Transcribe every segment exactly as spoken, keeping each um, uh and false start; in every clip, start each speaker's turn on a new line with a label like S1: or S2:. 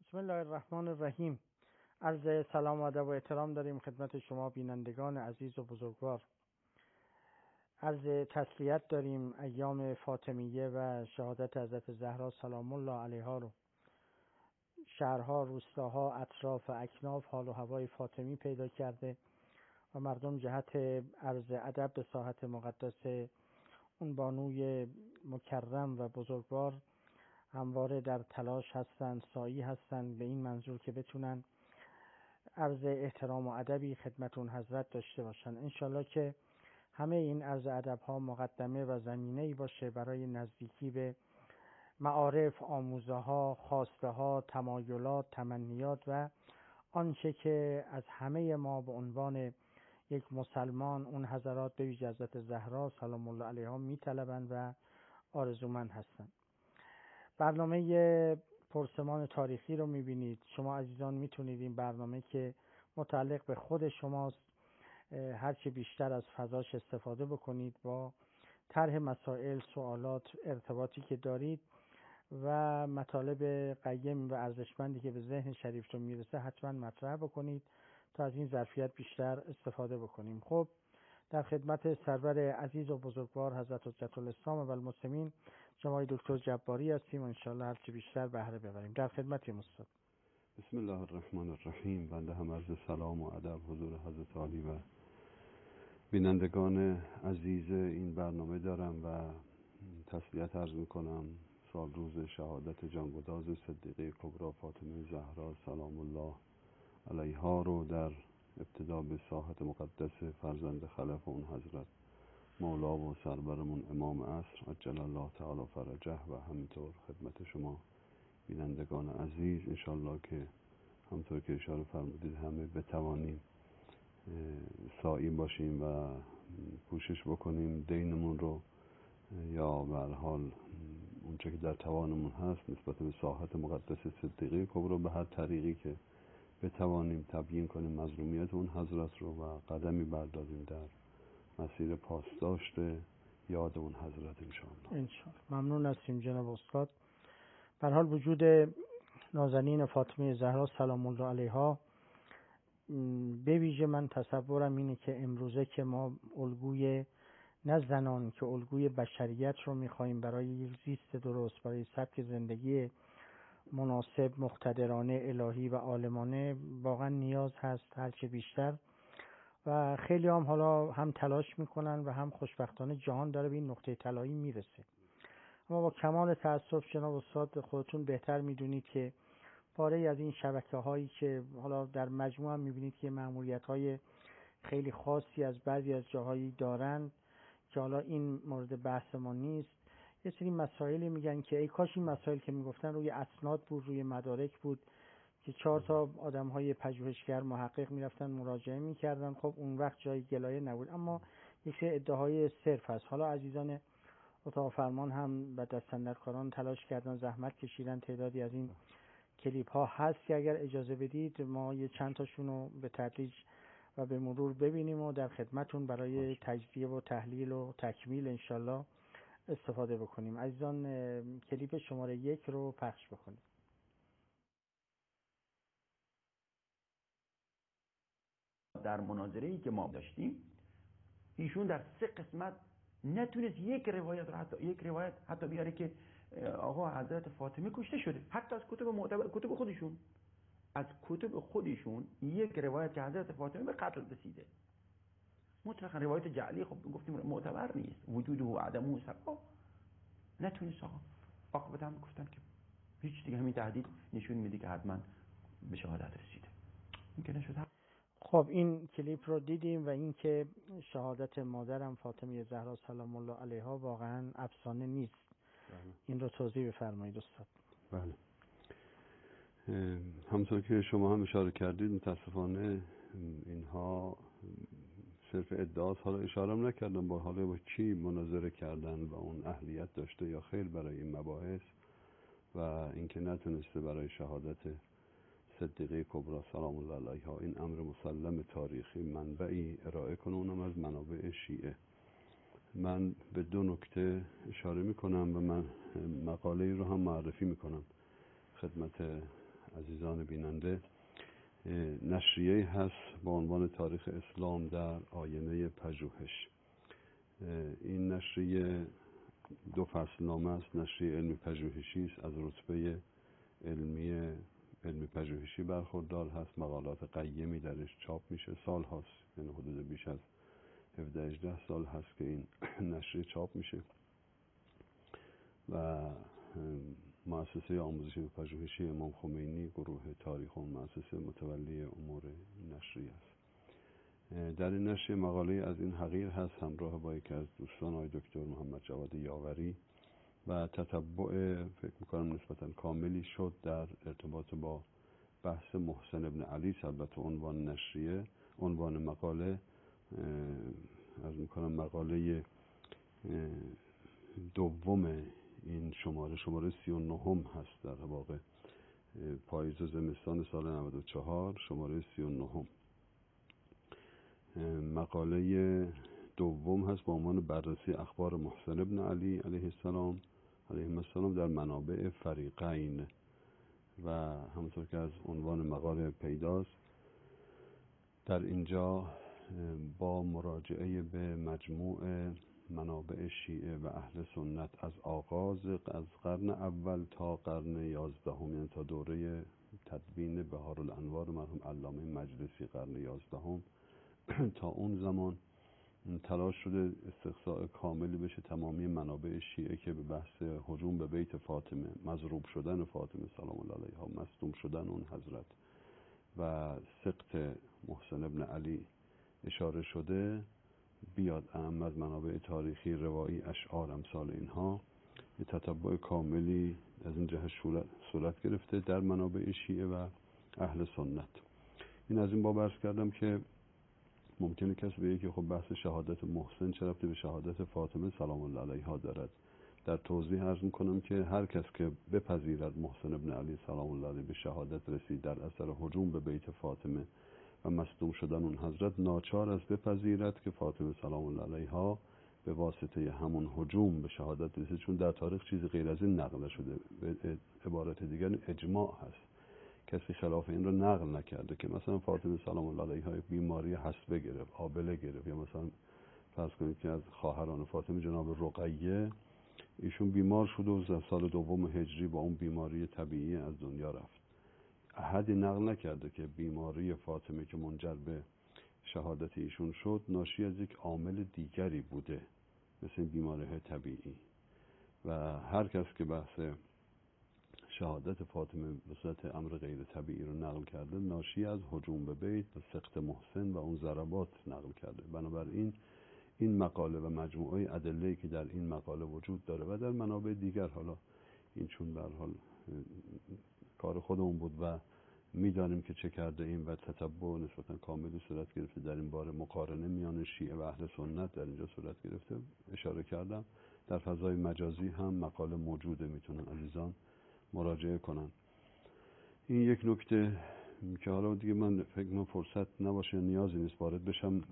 S1: بسم الله الرحمن الرحیم. عرض سلام و ادب و احترام داریم خدمت شما بینندگان عزیز و بزرگوار. عرض تسلیت داریم ایام فاطمیه و شهادت حضرت زهرا سلام الله علیها رو. شهرها، روستاها، اطراف و اکناف حال و هوای فاطمی پیدا کرده و مردم جهت عرض ادب به ساحت مقدس اون بانوی مکرم و بزرگوار همواره در تلاش هستند، سعی هستند به این منظور که بتونن عرض احترام و ادبی خدمت اون حضرت داشته باشن. انشالله که همه این عرض ادب ها مقدمه و زمینه‌ای باشه برای نزدیکی به معارف، آموزه ها، خواسته ها، تمایلات، تمنیات و آنچه که از همه ما به عنوان یک مسلمان اون حضرات به ویژه حضرت زهرا سلام الله علیها میطلبند و آرزومند هستند. برنامه پرسمان تاریخی رو میبینید. شما عزیزان میتونید این برنامه که متعلق به خود شماست هرچه بیشتر از فضاش استفاده بکنید، با طرح مسائل، سوالات، ارتباطی که دارید و مطالب قیم و ارزشمندی که به ذهن شریفتون میرسه حتما مطرح بکنید تا از این ظرفیت بیشتر استفاده بکنیم. خب در خدمت سرور عزیز و بزرگوار حضرت حجت الاسلام و المسلمین جناب دکتر جباری هستیم و انشاءالله هرچی بیشتر بهره ببریم. در خدمتیم استاد.
S2: بسم الله الرحمن الرحیم. بنده هم عرض سلام و ادب حضور حضرت عالی و بینندگان عزیز این برنامه دارم و تسلیت عرض میکنم سال روز شهادت جانگداز صدیقه کبری فاطمه زهرا سلام الله علیها رو در ابتدا به ساحت مقدس فرزند خلف اون حضرت مولا و سرورمون امام عصر عجل الله تعالی فرجه و همینطور خدمت شما بینندگان عزیز انشالله که همطور که اشاره فرمودید همه بتوانیم سعی باشیم و کوشش بکنیم دینمون رو یا به هر حال اونچه که در توانمون هست نسبت به ساحت مقدس صدیقه کبری به هر طریقی که بتوانیم تبیین کنیم مظلومیت اون حضرت رو و قدمی برداریم در مسیر پاسداشت یاد اون حضرت انشاءالله.
S1: انشاءالله. ممنون هستیم جناب استاد. به هر حال وجود نازنین فاطمه زهرا سلام الله علیها به ویژه من تصورم اینه که امروزه که ما الگوی نه زنان که الگوی بشریت رو میخوایم برای یک زیست درست، برای سبک زندگی مناسب، مقتدرانه، الهی و عالمانه واقعا نیاز هست هرچه بیشتر و خیلی هم حالا هم تلاش میکنن و هم خوشبختانه جهان داره به این نقطه طلایی میرسه. اما با کمال تأسف جناب استاد خودتون بهتر میدونید که پاره از این شبکه هایی که حالا در مجموع هم میبینید که مأموریت های خیلی خاصی از بعضی از جاهایی دارن که حالا این مورد بحث ما نیست. یه سری مسائلی میگن که ای کاش این مسائل که میگفتن روی اسناد بود، روی مدارک بود که چهار تا آدم های پژوهشگر محقق میرفتن مراجعه میکردن. خب اون وقت جای گلایه نبود، اما یک سری ادعاهای صرف هست. حالا عزیزان اتاق فرمان هم و دستاندرکاران تلاش کردن، زحمت کشیدن، تعدادی از این کلیپ ها هست که اگر اجازه بدید ما یه چند تاشون رو به تدریج و به مرور ببینیم و در خدمتون برای تجزیه و تحلیل و تکمیل انشالله استفاده بکنیم. عزیزان کلیپ شماره یک رو پخش بکنیم.
S3: در مناظره‌ای که ما داشتیم ایشون در سه قسمت نتونست یک روایت رو حتی یک روایت حتی بیاره که آقا حضرت فاطمه کشته شده، حتی از کتب معتبر کتب خودشون از کتب خودشون یک روایت که حضرت فاطمه به قتل رسیده مطلقا روایت جعلی خب گفتیم معتبر نیست، وجوده و عدمه سبب نتونست. آقا عاقبت هم گفتن که هیچ دیگه، همین تهدید نشون میده که حتما به شهادت رسیده. این که نشد.
S1: خب این کلیپ رو دیدیم و این که شهادت مادرم فاطمه زهرا سلام الله علیها واقعا افسانه نیست.
S2: بله.
S1: این رو توضیح بفرمایید استاد.
S2: بله. همونطور که شما هم اشاره کردید متاسفانه اینها صرف ادعاست. حالا اشاره هم نکردم با حالا با چی مناظره کردن و اون اهلیت داشته یا خیر برای این مباحث و اینکه نتونسته برای شهادت صدیقه کبری سلام الله علیها این امر مسلم تاریخی منبعی ارائه کنه، اونم از منابع شیعه. من به دو نکته اشاره میکنم و من مقاله رو هم معرفی میکنم خدمت عزیزان بیننده، نشریه هست با عنوان تاریخ اسلام در آینه پژوهش. این نشریه دو فصلنامه است. نشریه علمی پژوهشی است، از رتبه علمی علمی پژوهشی برخوردار هست. مقالات قیمی درش چاپ میشه، سال هاست، یعنی حدود بیش از هفده هجده سال هست که این نشریه چاپ میشه و مؤسسه آموزش و پژوهشی امام خمینی، گروه تاریخ اون مؤسسه متولی امور نشریه است. در این نشریه مقاله از این حقیر هست همراه با یکی از دوستان آقای دکتر محمد جواد یاوری و تتبع فکر میکنم نسبتا کاملی شد در ارتباط با بحث محسن ابن علی. البته عنوان نشریه، عنوان مقاله از میکنم مقاله دوم این شماره شماره سی و نهم هست، در واقع پاییز و زمستان سال نود و چهار، شماره سی و نهم. مقاله دوم هست با عنوان بررسی اخبار محسن ابن علی علیه السلام علیه السلام در منابع فریقین و همونطور که از عنوان مقاله پیداست در اینجا با مراجعه به مجموع منابع شیعه و اهل سنت از آغاز از قرن اول تا قرن یازدهم، یعنی تا دوره تدوین بهارالانوار مرحوم علامه مجلسی قرن یازدهم تا اون زمان تلاش شده استقصاء کاملی بشه تمامی منابع شیعه که به بحث هجوم به بیت فاطمه، مضروب شدن فاطمه سلام الله علیها، مصدوم شدن اون حضرت و سقط محسن ابن علی اشاره شده بیاد. اهم از منابع تاریخی، روایی، اشعار، امثال اینها یه تتبع کاملی از این جهت صورت گرفته در منابع شیعه و اهل سنت. این از این باب عرض کردم که ممکنه کسی بگه که خب بحث شهادت محسن چه ربطی به شهادت فاطمه سلام الله علیها دارد. در توضیح عرض میکنم که هر کس که بپذیرد محسن ابن علی سلام الله علیه به شهادت رسید در اثر هجوم به بیت فاطمه و مصدوم شدن اون حضرت، ناچار است بپذیرد که فاطمه سلام الله علیها به واسطه همون هجوم به شهادت رسید، چون در تاریخ چیزی غیر از این نقل شده. به عبارت دیگر اجماع هست، کسی خلاف این رو نقل نکرده که مثلا فاطمه سلام الله علیها بیماری حصبه گرفت، آبله گرفت، یا مثلا فرض کنید که از خواهران فاطمه جناب رقیه ایشون بیمار شد و در سال دوم هجری با اون بیماری طبیعی از دنیا رفت. احدی نقل نکرده که بیماری فاطمه که منجر به شهادت ایشون شد ناشی از یک عامل دیگری بوده مثل این بیماری طبیعی. و هر کس که بحث شهادت فاطمه به صورت امر غیر طبیعی رو نقل کرده ناشی از هجوم به بیت و سقط محسن و اون ضربات نقل کرده. بنابراین این مقاله و مجموعه ادله‌ای که در این مقاله وجود داره و در منابع دیگر، حالا این چون به هر حال کار خودمون بود و میدانیم که چه کرده ایم و تتبع نسبتا کاملی صورت گرفته در این باره، مقارنه میان شیعه و اهل سنت در اینجا صورت گرفته. اشاره کردم در فضای مجازی هم مقاله موجوده، میتونن عزیزان مراجعه کنن. این یک نکته که حالا دیگه من فکر کنم فرصت نباشه، نیازی نیست وارد بشم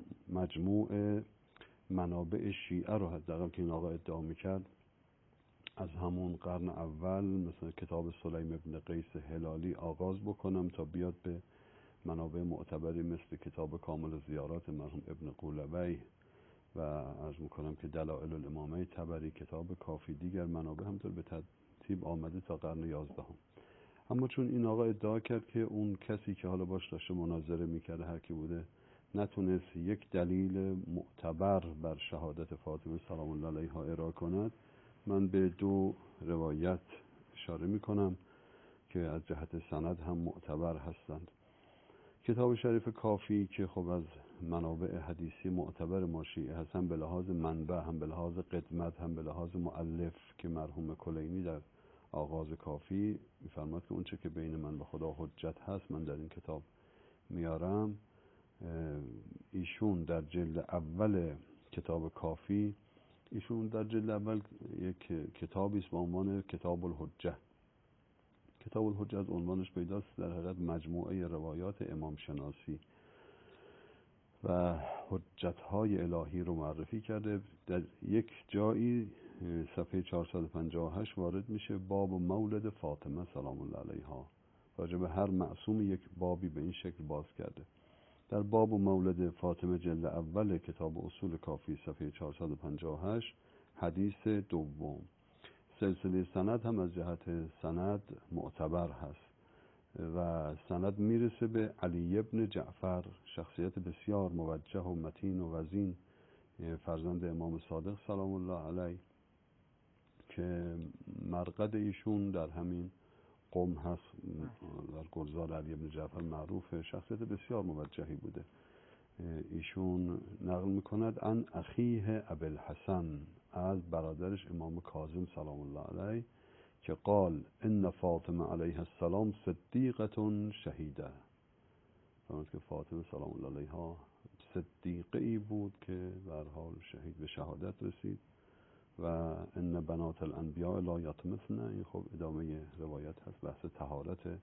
S2: مجموع منابع شیعه رو حداقل که این آقا ادعا میکرد از همون قرن اول مثلا کتاب سلیم ابن قیس هلالی آغاز بکنم تا بیاد به منابع معتبری مثل کتاب کامل زیارات مرحوم ابن قولوی و عرض میکنم که دلائل الامامه طبری، کتاب کافی، دیگر منابع همطور به ترتیب آمده تا قرن یازدهم. اما چون این آقا ادعا کرد که اون کسی که حالا باش داشته مناظره میکرده هر کی بوده نتونست یک دلیل معتبر بر شهادت فاطمه سلام الله علیها ارائه کند، من به دو روایت اشاره میکنم که از جهت سند هم معتبر هستند. کتاب شریف کافی که خب از منابع حدیثی معتبر ما شیعه هست، هم به لحاظ منبع، هم به لحاظ قدمت، هم به لحاظ مؤلف که مرحوم کلینی در آغاز کافی میفرماد که اونچه که بین من و خدا حجت هست من در این کتاب میارم. ایشون در جلد اول کتاب کافی، ایشون در جلد اول یک کتابی است با عنوان کتاب الحجه. کتاب الحجه از عنوانش پیداست در حقیقت مجموعه روایات امام شناسی و حجت‌های الهی رو معرفی کرده. در یک جایی صفحه چهارصد و پنجاه و هشت وارد میشه باب مولد فاطمه سلام الله علیها راجع به هر معصوم یک بابی به این شکل باز کرده. در باب و مولد فاطمه جلد اول کتاب اصول کافی صفحه چهارصد و پنجاه و هشت حدیث دوم. سلسله سند هم از جهت سند معتبر هست و سند میرسه به علی ابن جعفر، شخصیت بسیار موجه و متین و وزین، فرزند امام صادق سلام الله علیه، که مرقد ایشون در همین قم هست، در گلزار علی ابن جعفر معروفه، شخصیت بسیار موجهی بوده. ایشون نقل میکند ان اخیه ابوالحسن، از برادرش امام کاظم سلام الله علیه، که قال ان فاطمه علیه السلام صدیقه شهیده. فرمود که فاطمه سلام الله علیها صدیقه ای بود که به هر حال شهید به شهادت رسید. و ان بنات الانبیاء لا یطمثن، این خب ادامه روایت هست، بحث طهارت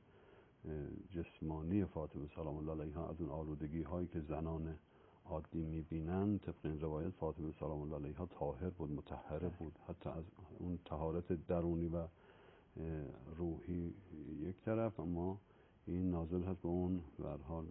S2: جسمانی فاطمه سلام الله علیها از اون آلودگی هایی که زنان عادی میبینن. طبق این روایت فاطمه سلام الله علیها طاهر بود، مطهره بود، حتی از اون طهارت درونی و روحی یک طرف، اما این نازل هست به اون به هر حال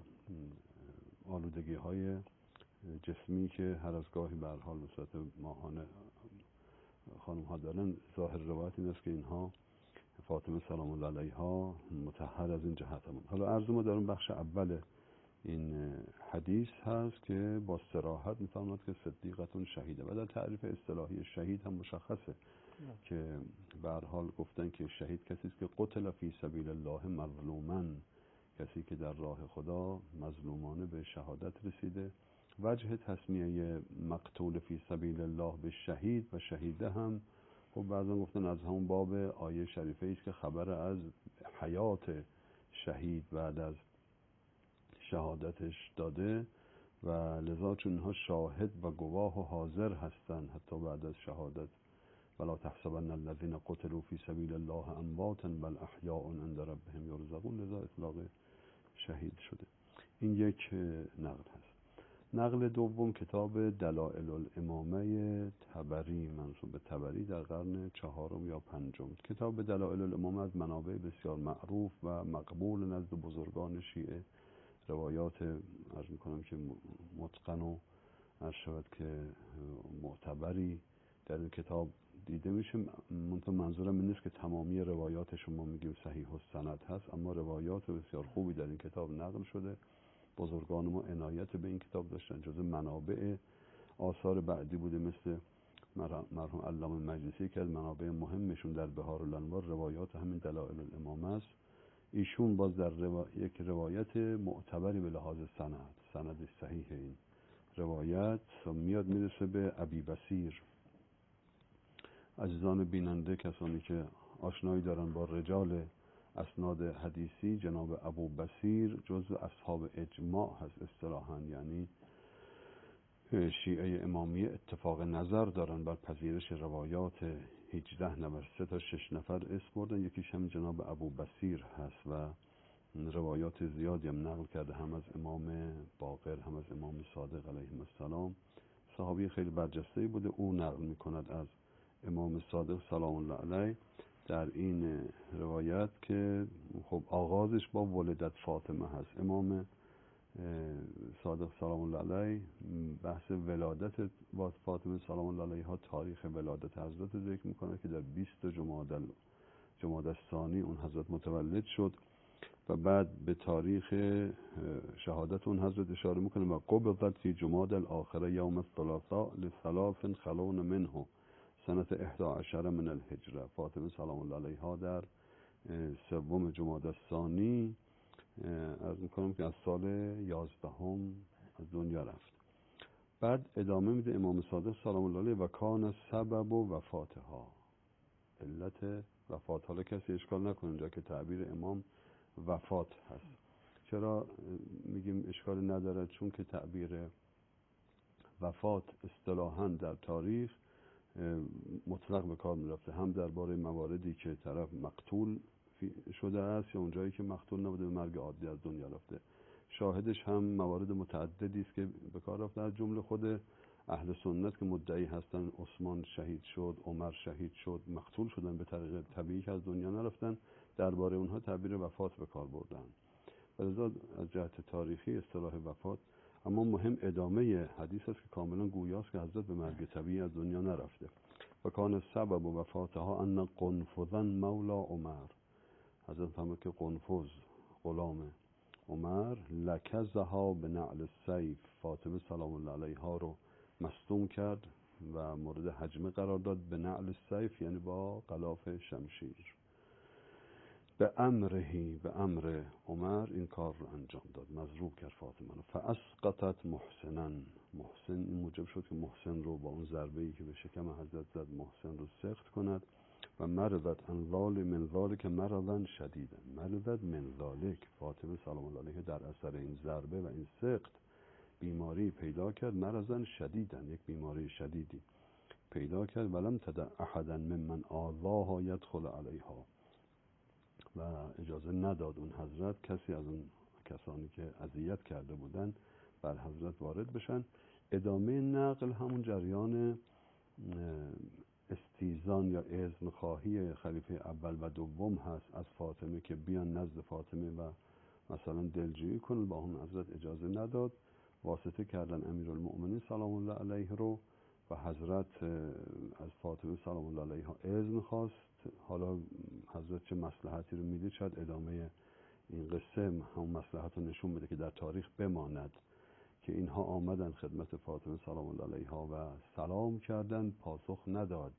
S2: آلودگی های جسمی که هر از گاهی به هر حال به صورت ماهانه خانم ها دارن. ظاهر روایت این است که اینها فاطمه سلام الله علیها مطهر از این جهت هم. حالا عرض ما در اون بخش اول این حدیث هست که با صراحت میفهمد که صدیقتون شهیده، و در تعریف اصطلاحی شهید هم مشخصه نه. که به هر حال گفتن که شهید کسی است که قتل فی سبیل الله مظلوما، کسی که در راه خدا مظلومانه به شهادت رسیده. وجه تسمیه مقتول فی سبیل الله به شهید و شهیده هم خب بعضا گفتن از همون باب آیه شریفه است که خبر از حیات شهید بعد از شهادتش داده و لذا چون اینها شاهد و گواه و حاضر هستند حتی بعد از شهادت. ولا تحسبن الذين قتلوا في سبيل الله امواتا بل احیاء عند ربهم یرزقون، لذا اطلاق شهید شده. این یک نقل هست. نقل دوم کتاب دلائل الامامه طبری، منسوب به طبری، در قرن چهارم یا پنجم. کتاب دلائل الامامه از منابع بسیار معروف و مقبول نزد بزرگان شیعه، روایات عرض میکنم که متقن و عرض شود که معتبری در این کتاب دیده میشه. منظورم این نیست که تمامی روایات شما میگیم صحیح السند هست، اما روایات بسیار خوبی در این کتاب نقل شده. بزرگان ما عنایت به این کتاب داشتن، جزء منابع آثار بعدی بوده، مثل مرحوم علامه مجلسی که از منابع مهمشون در بهار الانوار روایات همین دلائل الامامه است. ایشون باز در روا... یک روایت معتبری به لحاظ سند، سند صحیح این روایت میاد میرسه به ابی بصیر. عزیزان بیننده، کسانی که آشنایی دارن با رجال اسناد حدیثی، جناب ابو بصیر جزو اصحاب اجماع هست اصطلاحاً، یعنی شیعه امامیه اتفاق نظر دارن بر پذیرش روایات هجده نفر، سه تا شش نفر اسم بردن، یکیش هم جناب ابو بصیر هست و روایات زیادی هم نقل کرده، هم از امام باقر هم از امام صادق علیهم السلام. صحابی خیلی برجسته‌ای بوده. او نقل میکند از امام صادق سلام الله علیه در این روایت که خب آغازش با ولادت فاطمه هست. امام صادق سلام الله علیه بحث ولادت فاطمه سلام الله علیها، تاریخ ولادت حضرت ذکر میکنه که در بیست جمادی جمادی الثانی اون حضرت متولد شد و بعد به تاریخ شهادت اون حضرت اشاره میکنه و قبضت فی جمادی الاخره یوم الثلاثاء لثلاث خلون منه سنت احدی عشر من الهجره. فاطمه سلام الله علیها در سوم جمادی الثانی عرض میکنم که از سال یازدهم از دنیا رفت. بعد ادامه میده امام صادق سلام الله علیه و کان سبب و وفاتها، علت وفات. حالا کسی اشکال نکنه اینجا که تعبیر امام وفات هست. چرا میگیم اشکال نداره؟ چون که تعبیر وفات اصطلاحاً در تاریخ مطلق به کار میرفته، هم درباره مواردی که طرف مقتول شده است یا اونجایی که مقتول نبوده به مرگ عادی از دنیا رفته. شاهدش هم موارد متعددی است که به کار رفته، از جمله خود اهل سنت که مدعی هستن عثمان شهید شد، عمر شهید شد، مقتول شدن به طریق طبیعی که از دنیا نرفتن، درباره اونها تعبیر وفات به کار بردن. ولذا از جهت تاریخی اصطلاح وفات، اما مهم ادامه حدیث است که کاملا گویاست که حضرت به مرگ طبیعی از دنیا نرفته. و کان سبب و وفاتها ان قنفذا مولا عمر، حضرت فرمود که قنفذ غلام عمر لکزها به نعل السیف، فاطمه سلام الله علیها رو مصدوم کرد و مورد هجمه قرار داد به نعل السیف، یعنی با غلاف شمشیر. به امرهی، به امر عمر این کار رو انجام داد، مضروب کرد فاطمه رو. فاسقطت محسنا، محسن این موجب شد که محسن رو با اون ضربه‌ای که به شکم حضرت زد محسن رو سخت کند. و مرضت انوال من ذالک مرضا شدیدا، مرضت من ذالک، فاطمه سلام الله علیها در اثر این ضربه و این سخت بیماری پیدا کرد، مرضا شدیدا، یک بیماری شدیدی پیدا کرد. ولم تدع احدا ممن آذاها یدخل علیها، و اجازه نداد اون حضرت کسی از اون کسانی که اذیت کرده بودن بر حضرت وارد بشن. ادامه نقل همون جریان استیزان یا اذن خواهی خلیفه اول و دوم هست از فاطمه که بیان نزد فاطمه و مثلا دلجویی کنن، با اون حضرت اجازه نداد، واسطه کردن امیرالمؤمنین سلام الله علیه رو و حضرت از فاطمه سلام الله علیها اذن خواست. حالا حضرت چه مصلحتی رو میدید، شاید ادامه این قصه همون مصلحت رو نشون میده که در تاریخ بماند که اینها آمدن خدمت فاطمه سلام الله علیها و سلام کردن، پاسخ نداد،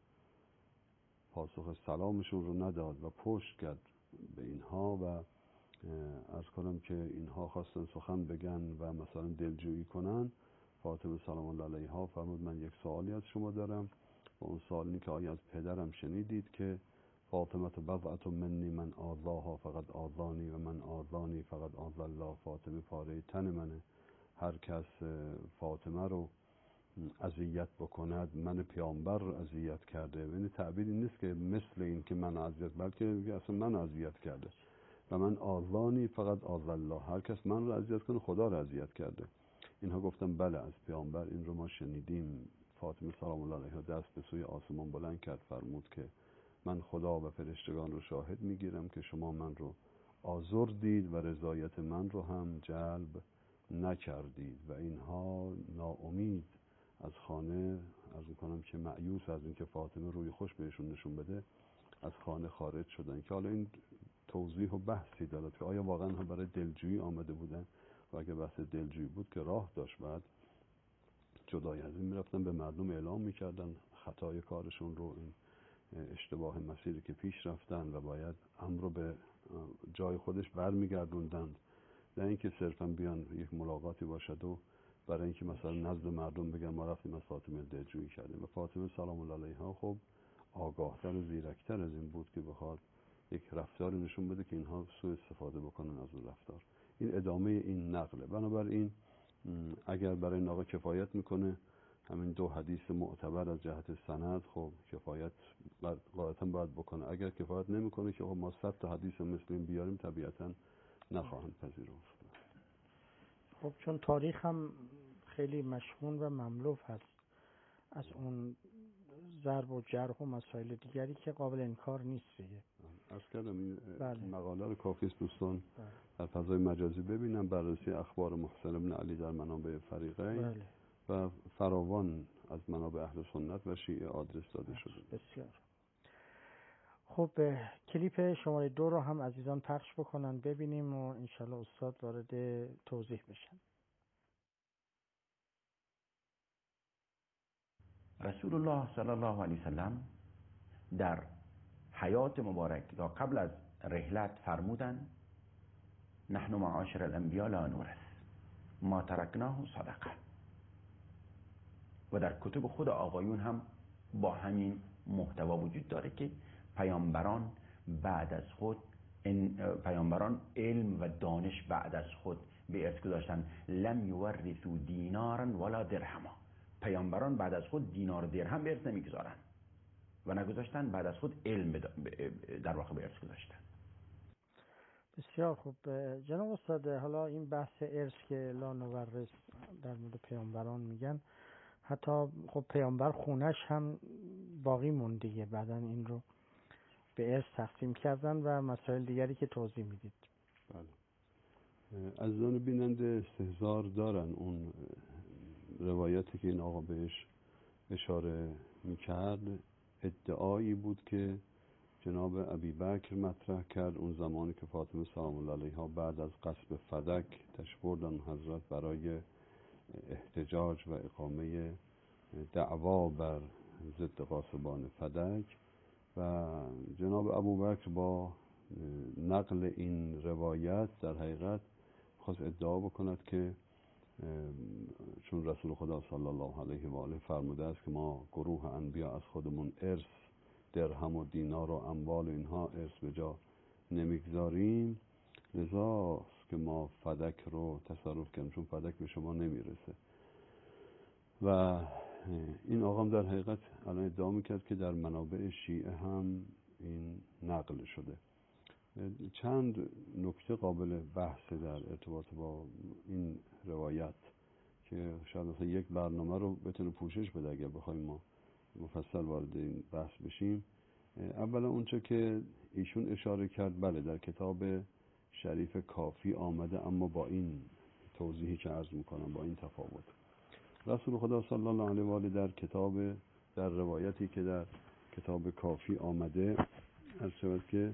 S2: پاسخ سلامشون رو نداد و پشت کرد به اینها. و عرض کنم که اینها خواستن سخن بگن و مثلا دلجویی کنن، فاطمه سلام الله علیها فرمود من یک سوالی از شما دارم، و اون سوال اینه که آیا از پدرم شنیدید که فاطمه بضعة منی من آذاها فقط آذانی و من آذانی فقط آذى الله، فاطمه پاره تن منه، هر کس فاطمه رو اذیت بکند من پیامبر رو اذیت کرده. یعنی تعبیری نیست که مثل این که من اذیت، بلکه اصلا من اذیت کرده. و من آذانی فقط آذى الله، هر کس من رو اذیت کنه خدا رو اذیت کرده. اینها گفتن بله از پیامبر این رو ما شنیدیم. فاطمه سلام الله علیها دست به سوی آسمان بلند کرد، فرمود که من خدا و فرشتگان رو شاهد میگیرم که شما من رو آزردید و رضایت من رو هم جلب نکردید. و اینها ناامید از خانه، عرض میکنم که مایوس از اینکه فاطمه روی خوش بهشون نشون بده، از خانه خارج شدن. که حالا این توضیح و بحثی دارد که آیا واقعا هم برای دلجویی آمده بودن، و اگه بحث دلجویی بود که راه داشت، بعد جدای از این میرفتن به مردم اعلام میکردن خطای کارشون رو، این اشتباه مسیری که پیش رفتن و باید امر رو به جای خودش برمیگردوندند، نه اینکه صرفا بیان یک ملاقاتی باشد و برای اینکه مثلا نزد مردم بگن ما رفتیم از فاطمه دلجویی کردیم. و فاطمه سلام الله علیها خب آگاهتر و زیرکتر از این بود که بخواد یک رفتاری نشون بده که اینها سوء استفاده بکنن از اون رفتار. این ادامه این نقله. بنابراین اگر برای این آقا کفایت میکنه همین دو حدیث معتبر از جهت سند، خب کفایت قاعدتا باید بکنه. اگر کفایت نمیکنه که خب ما صد تا حدیث مثل این بیاریم طبیعتا نخواهند پذیرفت.
S1: خب چون تاریخ هم خیلی مشهون و مملو هست از اون ضرب و جرح و مسائل دیگری که قابل انکار نیست دیگه.
S2: عرض کردم این
S1: بله.
S2: مقاله رو کافی است دوستان
S1: بله.
S2: در فضای مجازی ببینم، بررسی اخبار محسن بن علی در منابع فریقین
S1: بله.
S2: و فراوان از منابع اهل سنت و شیعه آدرس داده شده.
S1: بسیار خب، کلیپ شماره دو رو هم عزیزان پخش بکنن ببینیم و انشالله استاد وارد توضیح بشن.
S3: رسول الله صلی الله علیه وسلم در حیات مبارک یا قبل از رحلت فرمودن نحن معاشر الانبیاء لا نورث ما ترکناه صدقه. و در کتب خود آقایون هم با همین محتوا وجود داره که پیامبران بعد از خود پیامبران علم و دانش بعد از خود به ارث گذاشتن. لم یورثوا دینارا ولا درهما، پیامبران بعد از خود دینار و درهم به ارث نمیگذارن و نگذاشتن، بعد از خود علم در واقع به ارث گذاشتن.
S1: بسیار خوب جناب استاد، حالا این بحث ارث که لا نورث در مورد پیامبران میگن، حتی خب پیامبر خونش هم باقی موند دیگه، بعدن این رو به ارث تقسیم کردن و مسائل دیگری که توضیح میدید.
S2: بله. عزیزان بیننده استحضار دارن اون روایتی که این آقا بهش اشاره میکرد ادعایی بود که جناب ابوبکر مطرح کرد اون زمانی که فاطمه سلام الله علیها بعد از غصب فدک تشریف بردن حضرت برای احتجاج و اقامه دعوا بر ضد غاصبان فدک و جناب ابوبکر با نقل این روایت در حقیقت خواست ادعا بکند که چون رسول خدا صلی الله علیه و آله فرموده است که ما گروه انبیا از خودمون ارث درهم و دینار و اموال و اینها ارث به جا نمیگذاریم، لذاست که ما فدک رو تصرف کردیم چون فدک به شما نمیرسه. و این آقام در حقیقت الان ادعا میکرد که در منابع شیعه هم این نقل شده. چند نکته قابل بحث در ارتباط با این روایت که شاید مثلا یک برنامه رو بتونه پوشش بده اگر بخوایم ما مفصل وارد این بحث بشیم. اولا اونچه که ایشون اشاره کرد، بله در کتاب شریف کافی آمده، اما با این توضیحی که عرض میکنم، با این تفاوت. رسول خدا صلی الله علیه و آله در کتاب در روایتی که در کتاب کافی آمده از شود که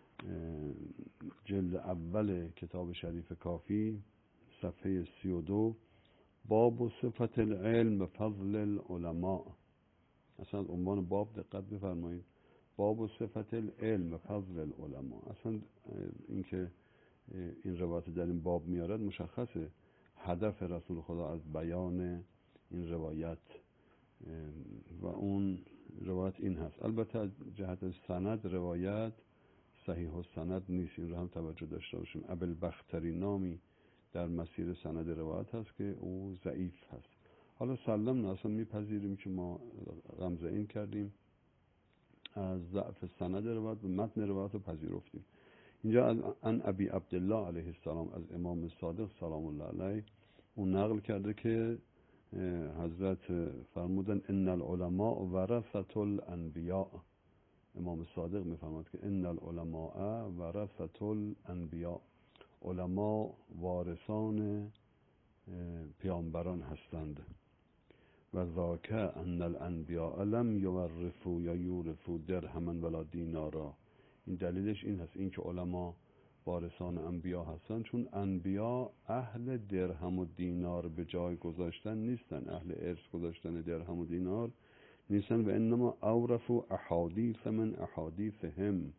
S2: جلد اول کتاب شریف کافی صفحه سی و دو باب صفت العلم فضل العلماء، اصلا عنوان باب دقت بفرمایید، باب صفت العلم فضل العلماء. اصلا اینکه این روایت در این باب میارد مشخصه هدف رسول خدا از بیان این روایت و اون روایت این هست. البته از جهت سند روایت صحیح و سند نیست، این رو هم توجه داشته باشیم. ابوالبختری نامی در مسیر سند روایت هست که او ضعیف هست. حالا سلم نه، اصلا میپذیریم که ما غمزه این کردیم از ضعف سند روایت و متن روایت رو پذیرفتیم. اینجا ان ابی عبدالله علیه السلام از امام صادق سلام الله علیه اون نقل کرده که حضرت فرمودن ان العلماء ورثة الانبیاء. امام صادق میفرماد که ان العلماء ورثة الانبیاء، علما وارثان پیامبران هستند. و ذاک ان الانبیاء لم یورثوا یا یورثوا درهما ولا دینارا. این دلیلش این هست، این که علما وارثان انبیا هستند چون انبیا اهل درهم و دینار به جای گذاشتن نیستن، اهل ارث گذاشتن درهم و دینار نیستن، و انما اورثوا احادیث من احادیثهم،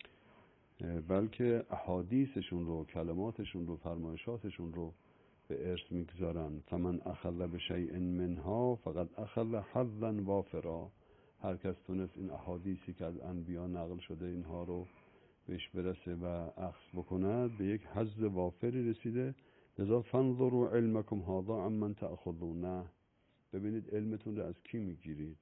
S2: بلکه احادیثشون رو، کلماتشون رو، فرمایشاتشون رو به ارث میگذارن. فمن اخذ بشیء منها فقد اخذ حظا وافرا. هر کس تونست این احادیثی که از انبیا نقل شده اینها رو بهش برسه و اخذ بکند، به یک حظ وافری رسیده. لذا فانظروا علمکم هذا عمن تأخذونه، ببینید علمتون رو از کی میگیرید.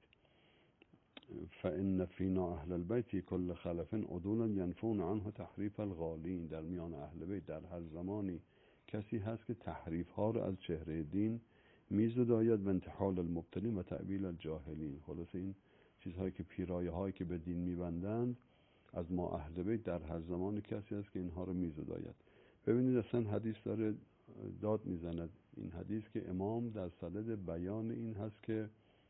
S2: فإن فینا اهل البیت کل خلف عدولا ینفون عنه تحریف الغالین. در میان اهل بیت در هر زمانی کسی هست که تحریف ها رو از چهره دین میزداید و انتحال المبتلین و تعبیل الجاهلین. خلاص این چیزهایی که پیرایه هایی که به دین میبندند از ما اهل بیت در هر زمان کسی هست که اینها رو میزداید. ببینید اصلا حدیث داره داد میزند، این حدیث که امام در صدد بیان این هست که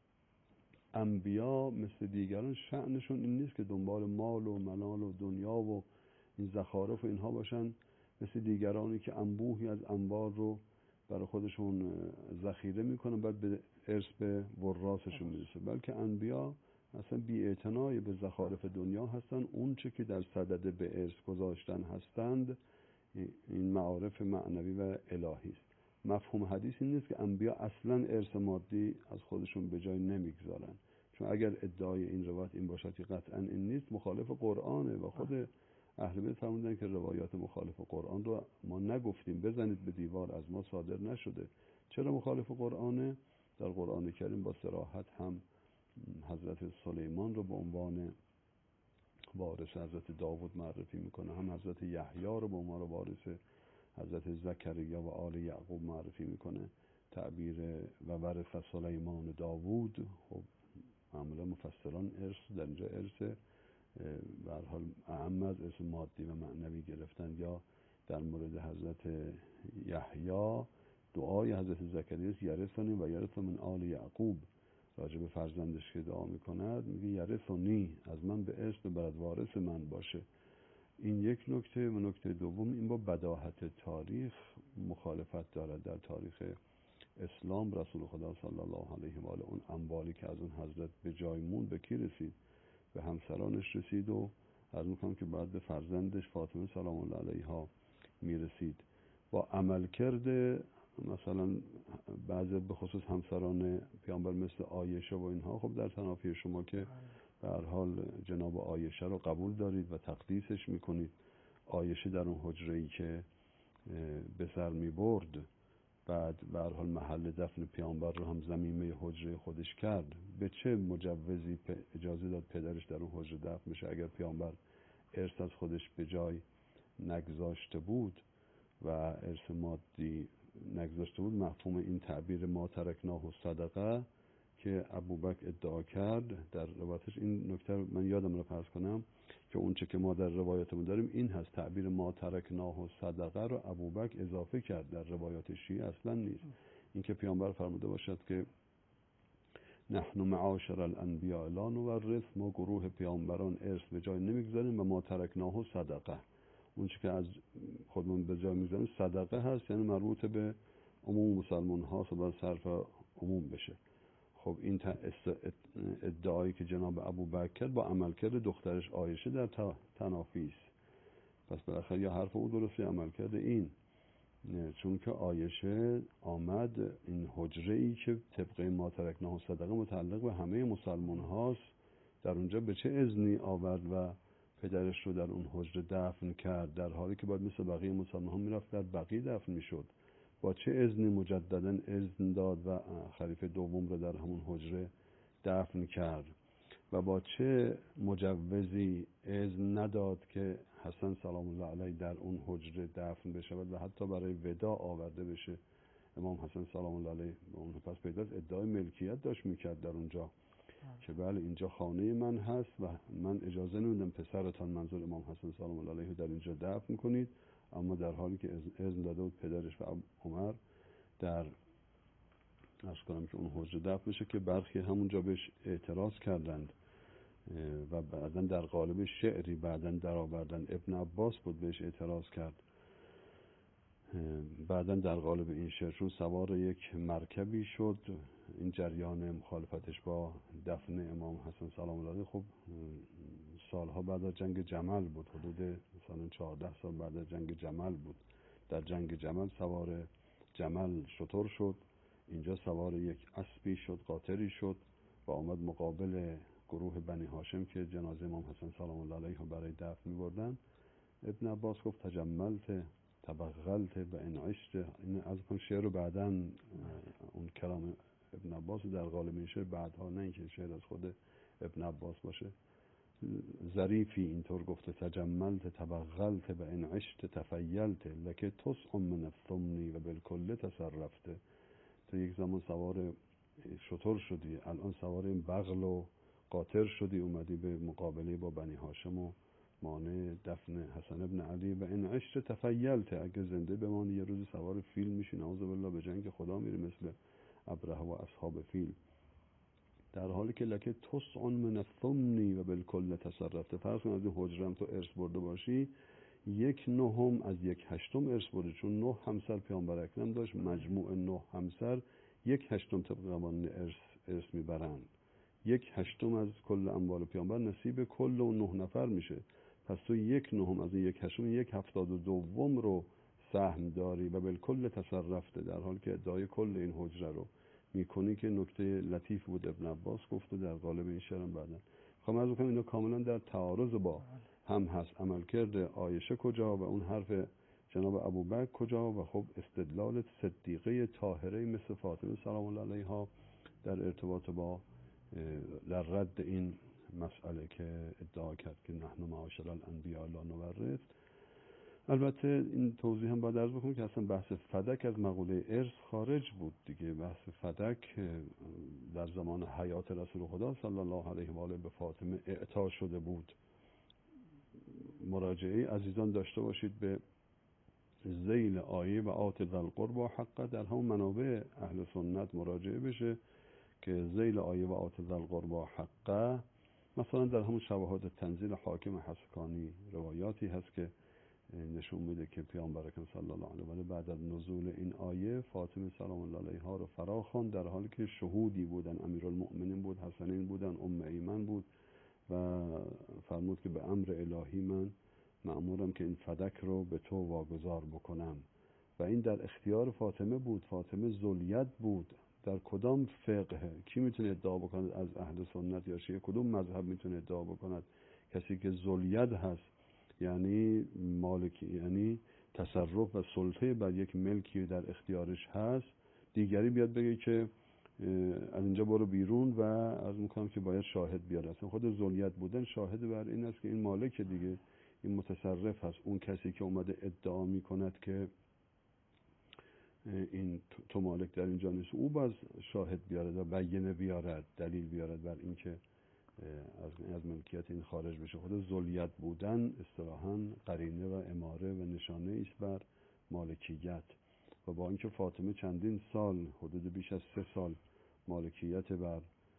S2: انبیا مثل دیگران شأنشون این نیست که دنبال مال و منال و دنیا و این زخارف و اینها باشن، مثل دیگرانی که انبوهی از انبار رو برای خودشون ذخیره میکنن بعد به ارث به ورثشون میرسه. بلکه انبیا اصلا بی‌اعتنای به زخارف دنیا هستن، اون چه که در صدد به ارث گذاشتن هستند این معارف معنوی و الهی است. مفهوم حدیث این نیست که انبیا اصلا ارث مادی از خودشون به جای نمیگذارن، چون اگر ادعای این روایت این باشد که قطعا این نیست، مخالف قرآنه و خود اهل بیت فرمودن که روایات مخالف قرآن رو ما نگفتیم، بزنید به دیوار، از ما صادر نشده. چرا مخالف قرآنه؟ در قرآن کریم با صراحت هم حضرت سلیمان رو به عنوان وارث حضرت داوود معرفی میکنه، هم حضرت یحیی رو به عنوان وارث حضرت زکریا و آل یعقوب معرفی میکنه تعبیر و ورث سلیمان داوود، خب معمولا مفسران ارث در اینجا ارث به هر حال اعم از ارث مادی و معنوی گرفتن. یا در مورد حضرت یحیی دعای حضرت زکریا یرثنی و یرث من آل یعقوب، راجع به فرزندش که دعا میکند میگه یرثنی، از من به ارث ببرد، وارث من باشه. این یک نکته. و نکته دوم این با بداهت تاریخ مخالفت دارد. در تاریخ اسلام رسول خدا صلی الله علیه و آله اون اموالی که از اون حضرت به جای موند به کی رسید؟ به همسرانش رسید و عرض میکنم که بعد به فرزندش فاطمه سلام الله علیها میرسید. با عمل کرده مثلا بعضی به خصوص همسران پیامبر مثل عایشه و اینها، خب در تنافی شما که به هر حال جناب عایشه رو قبول دارید و تقدیسش میکنید. عایشه در اون حجره‌ای که به سر میبرد، بعد به هر حال محل دفن پیامبر رو هم ضمیمه حجره خودش کرد، به چه مجوزی اجازه داد پدرش در اون حجره دفن بشه اگر پیامبر ارث از خودش به جای نگذاشته بود و ارث مادی نگذاشته بود؟ مفهوم این تعبیر ما ترکناه صدقه که ابوبکر ادعا کرد در روایتش، این نکته من یادم رو پرس کنم که اون چه که ما در روایاتمون داریم این هست، تعبیر ما ترکناه صدقه رو ابوبکر اضافه کرد، در روایات شیعه اصلا نیست. این که پیامبر فرموده باشد که نحن معاشر الانبیاء لا نورث، ما گروه پیامبران ارث به جای نمیگذاریم و ما ترکناه صدقه، اون چه که از خودمون به جای میگذاریم صدقه هست، یعنی مربوط به عموم مسلمان هاست و باید صرف عموم بشه. خب این ادعایی که جناب ابوبکر کرد با عملکرد دخترش عایشه در تنافی است. پس بالاخره یا حرف او درست یا عملکرد این، چون که عایشه آمد این حجره ای که طبق ما ترکناه صدقه متعلق به همه مسلمان هاست، در اونجا به چه اذنی آورد و پدرش رو در اون حجره دفن کرد، در حالی که باید مثل بقیه مسلمان ها میرفت در بقیه دفن میشد؟ با چه اذنی مجددا اذن داد و خلیفه دوم رو در همون حجره دفن کرد؟ و با چه مجوزی اذن نداد که حسن سلام الله علیه در اون حجره دفن بشود و حتی برای وداع آورده بشه امام حسن سلام الله علیه؟ اون پس پیداست ادعای ملکیت داشت میکرد در اونجا که بله اینجا خانه من هست و من اجازه نمیدم پسرتان، منظور امام حسن سلام الله علیه، در اینجا دفن کنید، اما در حالی که اذن داده بود پدرش و عمر در عرض کنم که اون حجره دفن بشه، که برخی همونجا بهش اعتراض کردند و بعداً در قالب شعری بعداً در آوردن. ابن عباس بود بهش اعتراض کرد بعداً در قالب این شعر، چون سوار یک مرکبی شد. این جریان مخالفتش با دفن امام حسن سلام الله علیه خب سالها بعد از جنگ جمل بود، حدود مثلا چهارده سال بعد از جنگ جمل بود. در جنگ جمل سوار جمل شتر شد، اینجا سوار یک اسبی شد، قاطری شد و آمد مقابل گروه بنی هاشم که جنازه امام حسن سلام الله علیه برای دفن می بردن. ابن عباس گفت تجملت تبغلت و انعشت. این از اون شعر رو بعداً اون کلام ابن عباس در قالب این شعر بعدها، نه اینکه شعر از خود ابن عباس باشه، ظریفی اینطور گفته تجملت تبغلت و انعشت تفیلت لکه تسع من الثمنی و بالکل تصرفته. تو یک زمان سوار شتر شدی، الان سوار این بغل و قاطر شدی، اومدی به مقابله با بنی هاشم و مانع دفن حسن ابن علی و این عشت تفیلت، اگه زنده بمانی یه روز سوار فیل میشی نعوذ بالله، به جنگ خدا میری مثل ابرهه و اصحاب فیل، در حالی که لکه تسع من الثمنی و بالکل تصرفته. فرض کن از این حجرم تو ارث برده باشی، یک نهم از یک هشتم ارث برده، چون نه همسر پیامبر اکرم داشت، مجموع نه همسر یک هشتم طبق قوانین ارث ارث میبرند، یک هشتم از کل اموال پیامبر نصیب کل اون نه نفر میشه. پس تو یک نهم از این یک هشتم، یک هفتاد و دوم رو سهم داری و بالکل تصرفته، در حالی که ادعای کل این حجره رو میکنی، که نکته لطیف بود ابن عباس گفت و در قالب این شعرم بعدن خواهم از بکنم اینا کاملا در تعارض با هم هست. عملکرد عایشه کجا و اون حرف جناب ابوبکر کجا؟ و خب استدلال صدیقه طاهره مثل فاطمه سلام الله علیها در ارتباط با در رد این مسئله که ادعا کرد که نحن معاشر الانبیاء لا نورث. البته این توضیح هم باید عرض بکنم که اصلا بحث فدک از مقوله ارث خارج بود دیگه. بحث فدک در زمان حیات رسول خدا صلی الله علیه و آله به فاطمه اعطا شده بود. مراجعه عزیزان داشته باشید به ذیل آیه و آت ذی القربی حقه، در همون منابع اهل سنت مراجعه بشه که ذیل آیه و آت ذی القربی حقه، مثلا در همون شواهد تنزیل حاکم حسکانی روایاتی هست که نشون میده که پیامبر اکرم صلی الله علیه و آله بعد از نزول این آیه فاطمه سلام الله علیها رو فرا خواند، در حالی که شهودی بودن، امیرالمؤمنین بود، حسنین بودن، ام ایمن بود، و فرمود که به امر الهی من مأمورم که این فدک رو به تو واگذار بکنم. و این در اختیار فاطمه بود. فاطمه ذوالید بود. در کدام فقه کی میتونه ادعا بکند از اهل سنت یا شیعه، کدوم مذهب میتونه ادعا بکند کسی که ذوالید هست، یعنی مالکی، یعنی تصرف و سلطه بر یک ملکی در اختیارش هست، دیگری بیاد بگه که از اینجا برو بیرون و عرض میکنم که باید شاهد بیاره؟ اصلا خود ذوالید بودن شاهد بر این است که این مالک دیگه، این متصرف هست. اون کسی که اومده ادعا میکند که این تو مالک در اینجا نیست، او باز شاهد بیارد و بیانه بیارد، دلیل بیارد بر این که از از ملکیت این خارج بشه. خود ذوالید بودن اصطلاحاً قرینه و اماره و نشانه است بر مالکیت. و با اینکه فاطمه چندین سال، حدود بیش از سه سال مالکیت بر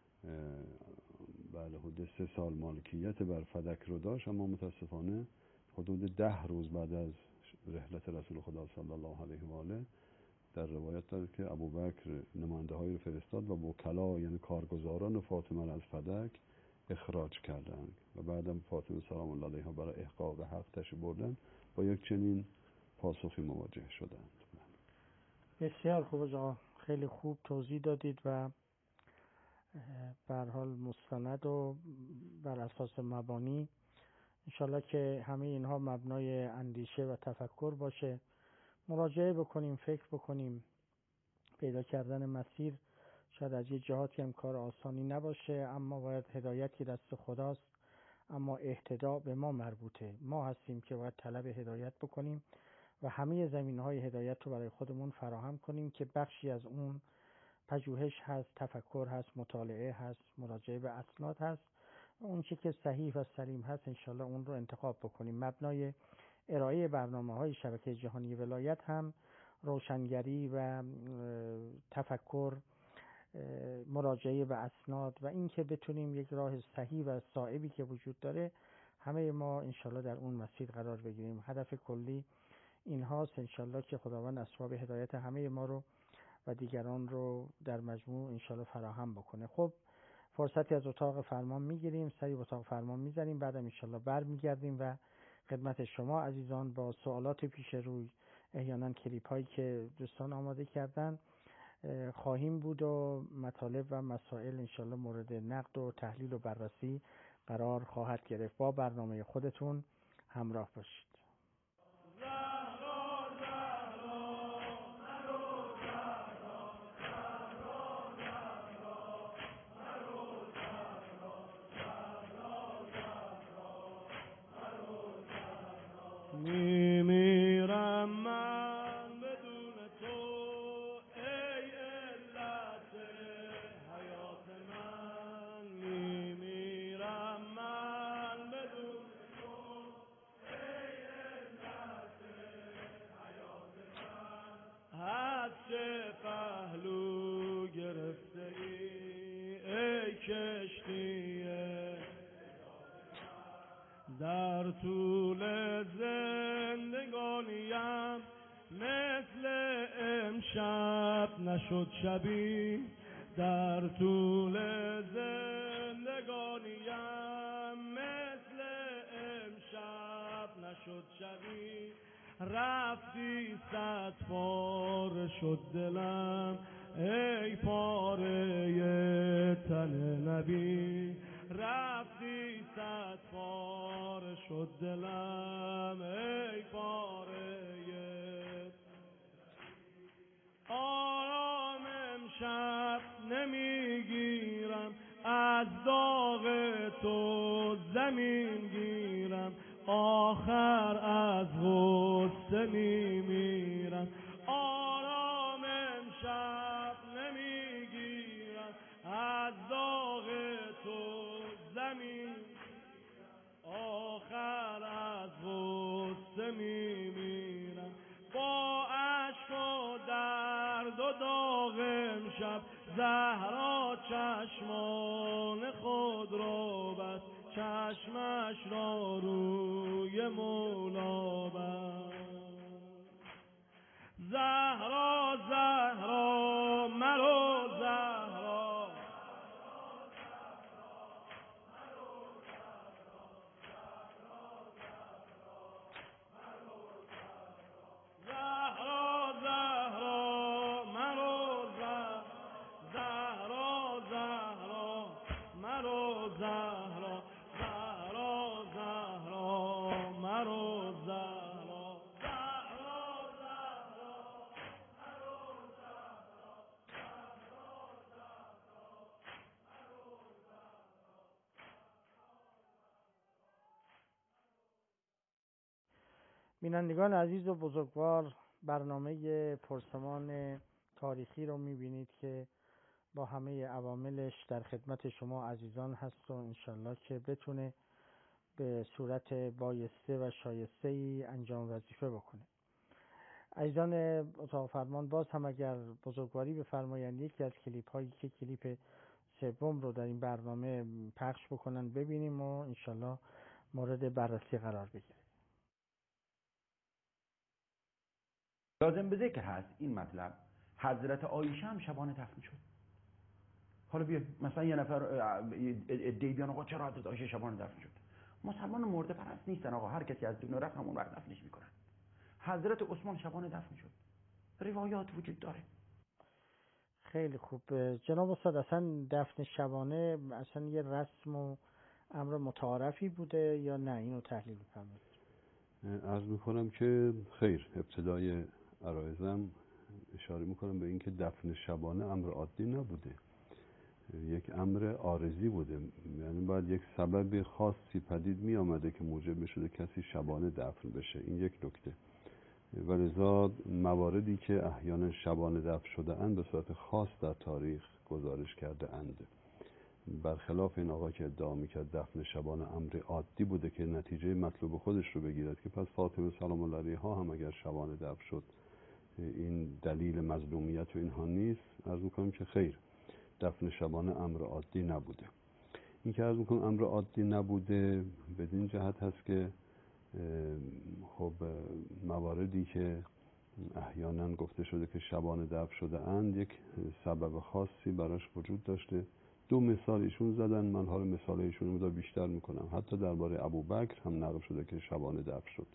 S2: بله حدود سه سال مالکیت بر فدک رو داشت، اما متاسفانه حدود ده روز بعد از رحلت رسول خدا صلی الله علیه و آله در روایت دارد که ابوبکر نماینده های رو فرستاد و وکلا یعنی کارگزاران فاطمه را از فدک اخراج کردند و بعدم فاطمه سلام الله علیها برای احقاق حق تشریف بردن با یک چنین پاسخی مواجه شدند.
S1: بسیار خوب آقا، خیلی خوب توضیح دادید و به هر حال مستند و بر اساس مبانی انشالله که همه اینها مبنای اندیشه و تفکر باشه. مراجعه بکنیم، فکر بکنیم. پیدا کردن مسیر شاید از یه جهاتی هم کار آسانی نباشه، اما باید هدایتی دست خداست، اما اهتداء به ما مربوطه. ما هستیم که باید طلب هدایت بکنیم و همه زمینهای هدایت رو برای خودمون فراهم کنیم که بخشی از اون پژوهش هست، تفکر هست، مطالعه هست، مراجعه به اسناد هست. اون چی که صحیح و سلیم هست انشالله اون رو انتخاب بکنیم. مبنای ارائه برنامه‌های شبکه جهانی ولایت هم روشنگری و تفکر، مراجعه به اسناد و این که بتونیم یک راه صحیح و صائبی که وجود داره همه ما انشالله در اون مسیر قرار بگیریم. هدف کلی این هاست انشالله که خداوند اسباب هدایت همه ما رو و دیگران رو در مجموع انشالله فراهم بکنه. خب فرصتی از اتاق فرمان میگیریم، سری اتاق فرمان میزنیم، بعدم انشالله بر میگردیم و خدمت شما عزیزان با سوالات پیش روی، احیانا کلیپ هایی که دوستان آماده کردن خواهیم بود و مطالب و مسائل انشالله مورد نقد و تحلیل و بررسی قرار خواهد گرفت. با برنامه خودتون همراه باشید.
S4: میمیرم من بدون تو ای علت حیات من، میمیرم من بدون تو ای علت حیات من. از چه پهلو گرفته ای ای کشتی در طول زندگانیم، مثل امشب نشد شبی. در طول زندگانیم مثل امشب نشد شبی. رفتی صد پاره شد دلم ای پاره تن نبی. رفتی صد پاره شد دلم ای پاره. آرام امشب نمیگیرم از داغ تو زمین گیرم. آخر از غصه میمیرم. آرام امشب نمیگیرم از داغ تو زمین، آخر از غصه میمیرم. با عشق و درد و داغ امشب زهرا چشمان خود را بست، چشمش را روی مولا بست. زهرا زهرا مرو زهرا، زهرا زهرا مرو زهرا، زهرا مرو زهرا، زهرا زهرا مرو زهرا، زهرا زهرا مرو زهرا،
S1: بینندگان عزیز و بزرگوار، برنامه پرسمان تاریخی رو میبینید که با همه عواملش در خدمت شما عزیزان هست و انشالله که بتونه به صورت بایسته و شایسته ای انجام وظیفه بکنه. عزیزان اتاق فرمان، باز هم اگر بزرگواری بفرمایند یکی از کلیپ هایی که کلیپ سوم رو در این برنامه پخش بکنن ببینیم و انشالله مورد بررسی قرار بگیره.
S3: لازم به ذکر هست این مطلب، حضرت عایشه هم شبانه دفن شد. حالا بیا مثلا یه نفر ادعی بیان آقا چرا حضرت عایشه شبانه دفن شد؟ مسلمان مرده پرست نیستن آقا، هر کسی از دنیا رفت همون وقت دفنش میکنن. حضرت عثمان شبانه دفن شد، روایات وجود داره.
S1: خیلی خوب جناب استاد، اصلا دفن شبانه اصلا یه رسم و امر متعارفی بوده یا نه؟ اینو تحلیل بفرمایید.
S2: عرض میکنم که خیر، ابتدای عرایزم اشاره میکنم به اینکه دفن شبانه امر عادی نبوده، یک امر عارضی بوده. یعنی باید یک سبب خاصی پدید می آمده که موجب می شده کسی شبانه دفن بشه. این یک نکته. و لذا مواردی که احیانا شبانه دفن شده اند به صورت خاص در تاریخ گزارش کرده اند، برخلاف این آقا که ادعا میکرد دفن شبانه امر عادی بوده که نتیجه مطلوب خودش رو بگیرد که پس فاطمه سلام الله علیها هم اگر شبانه دفن شد این دلیل مظلومیت و اینها نیست. عرض میکنم که خیر، دفن شبانه امر عادی نبوده. این که عرض میکنم امر عادی نبوده بدین جهت هست که خب مواردی که احیانا گفته شده که شبانه دفن شده اند یک سبب خاصی براش وجود داشته. دو مثال ایشون زدن، من حالا مثال ایشون رو مدار بیشتر میکنم. حتی درباره ابوبکر هم نقل شده که شبانه دفن شد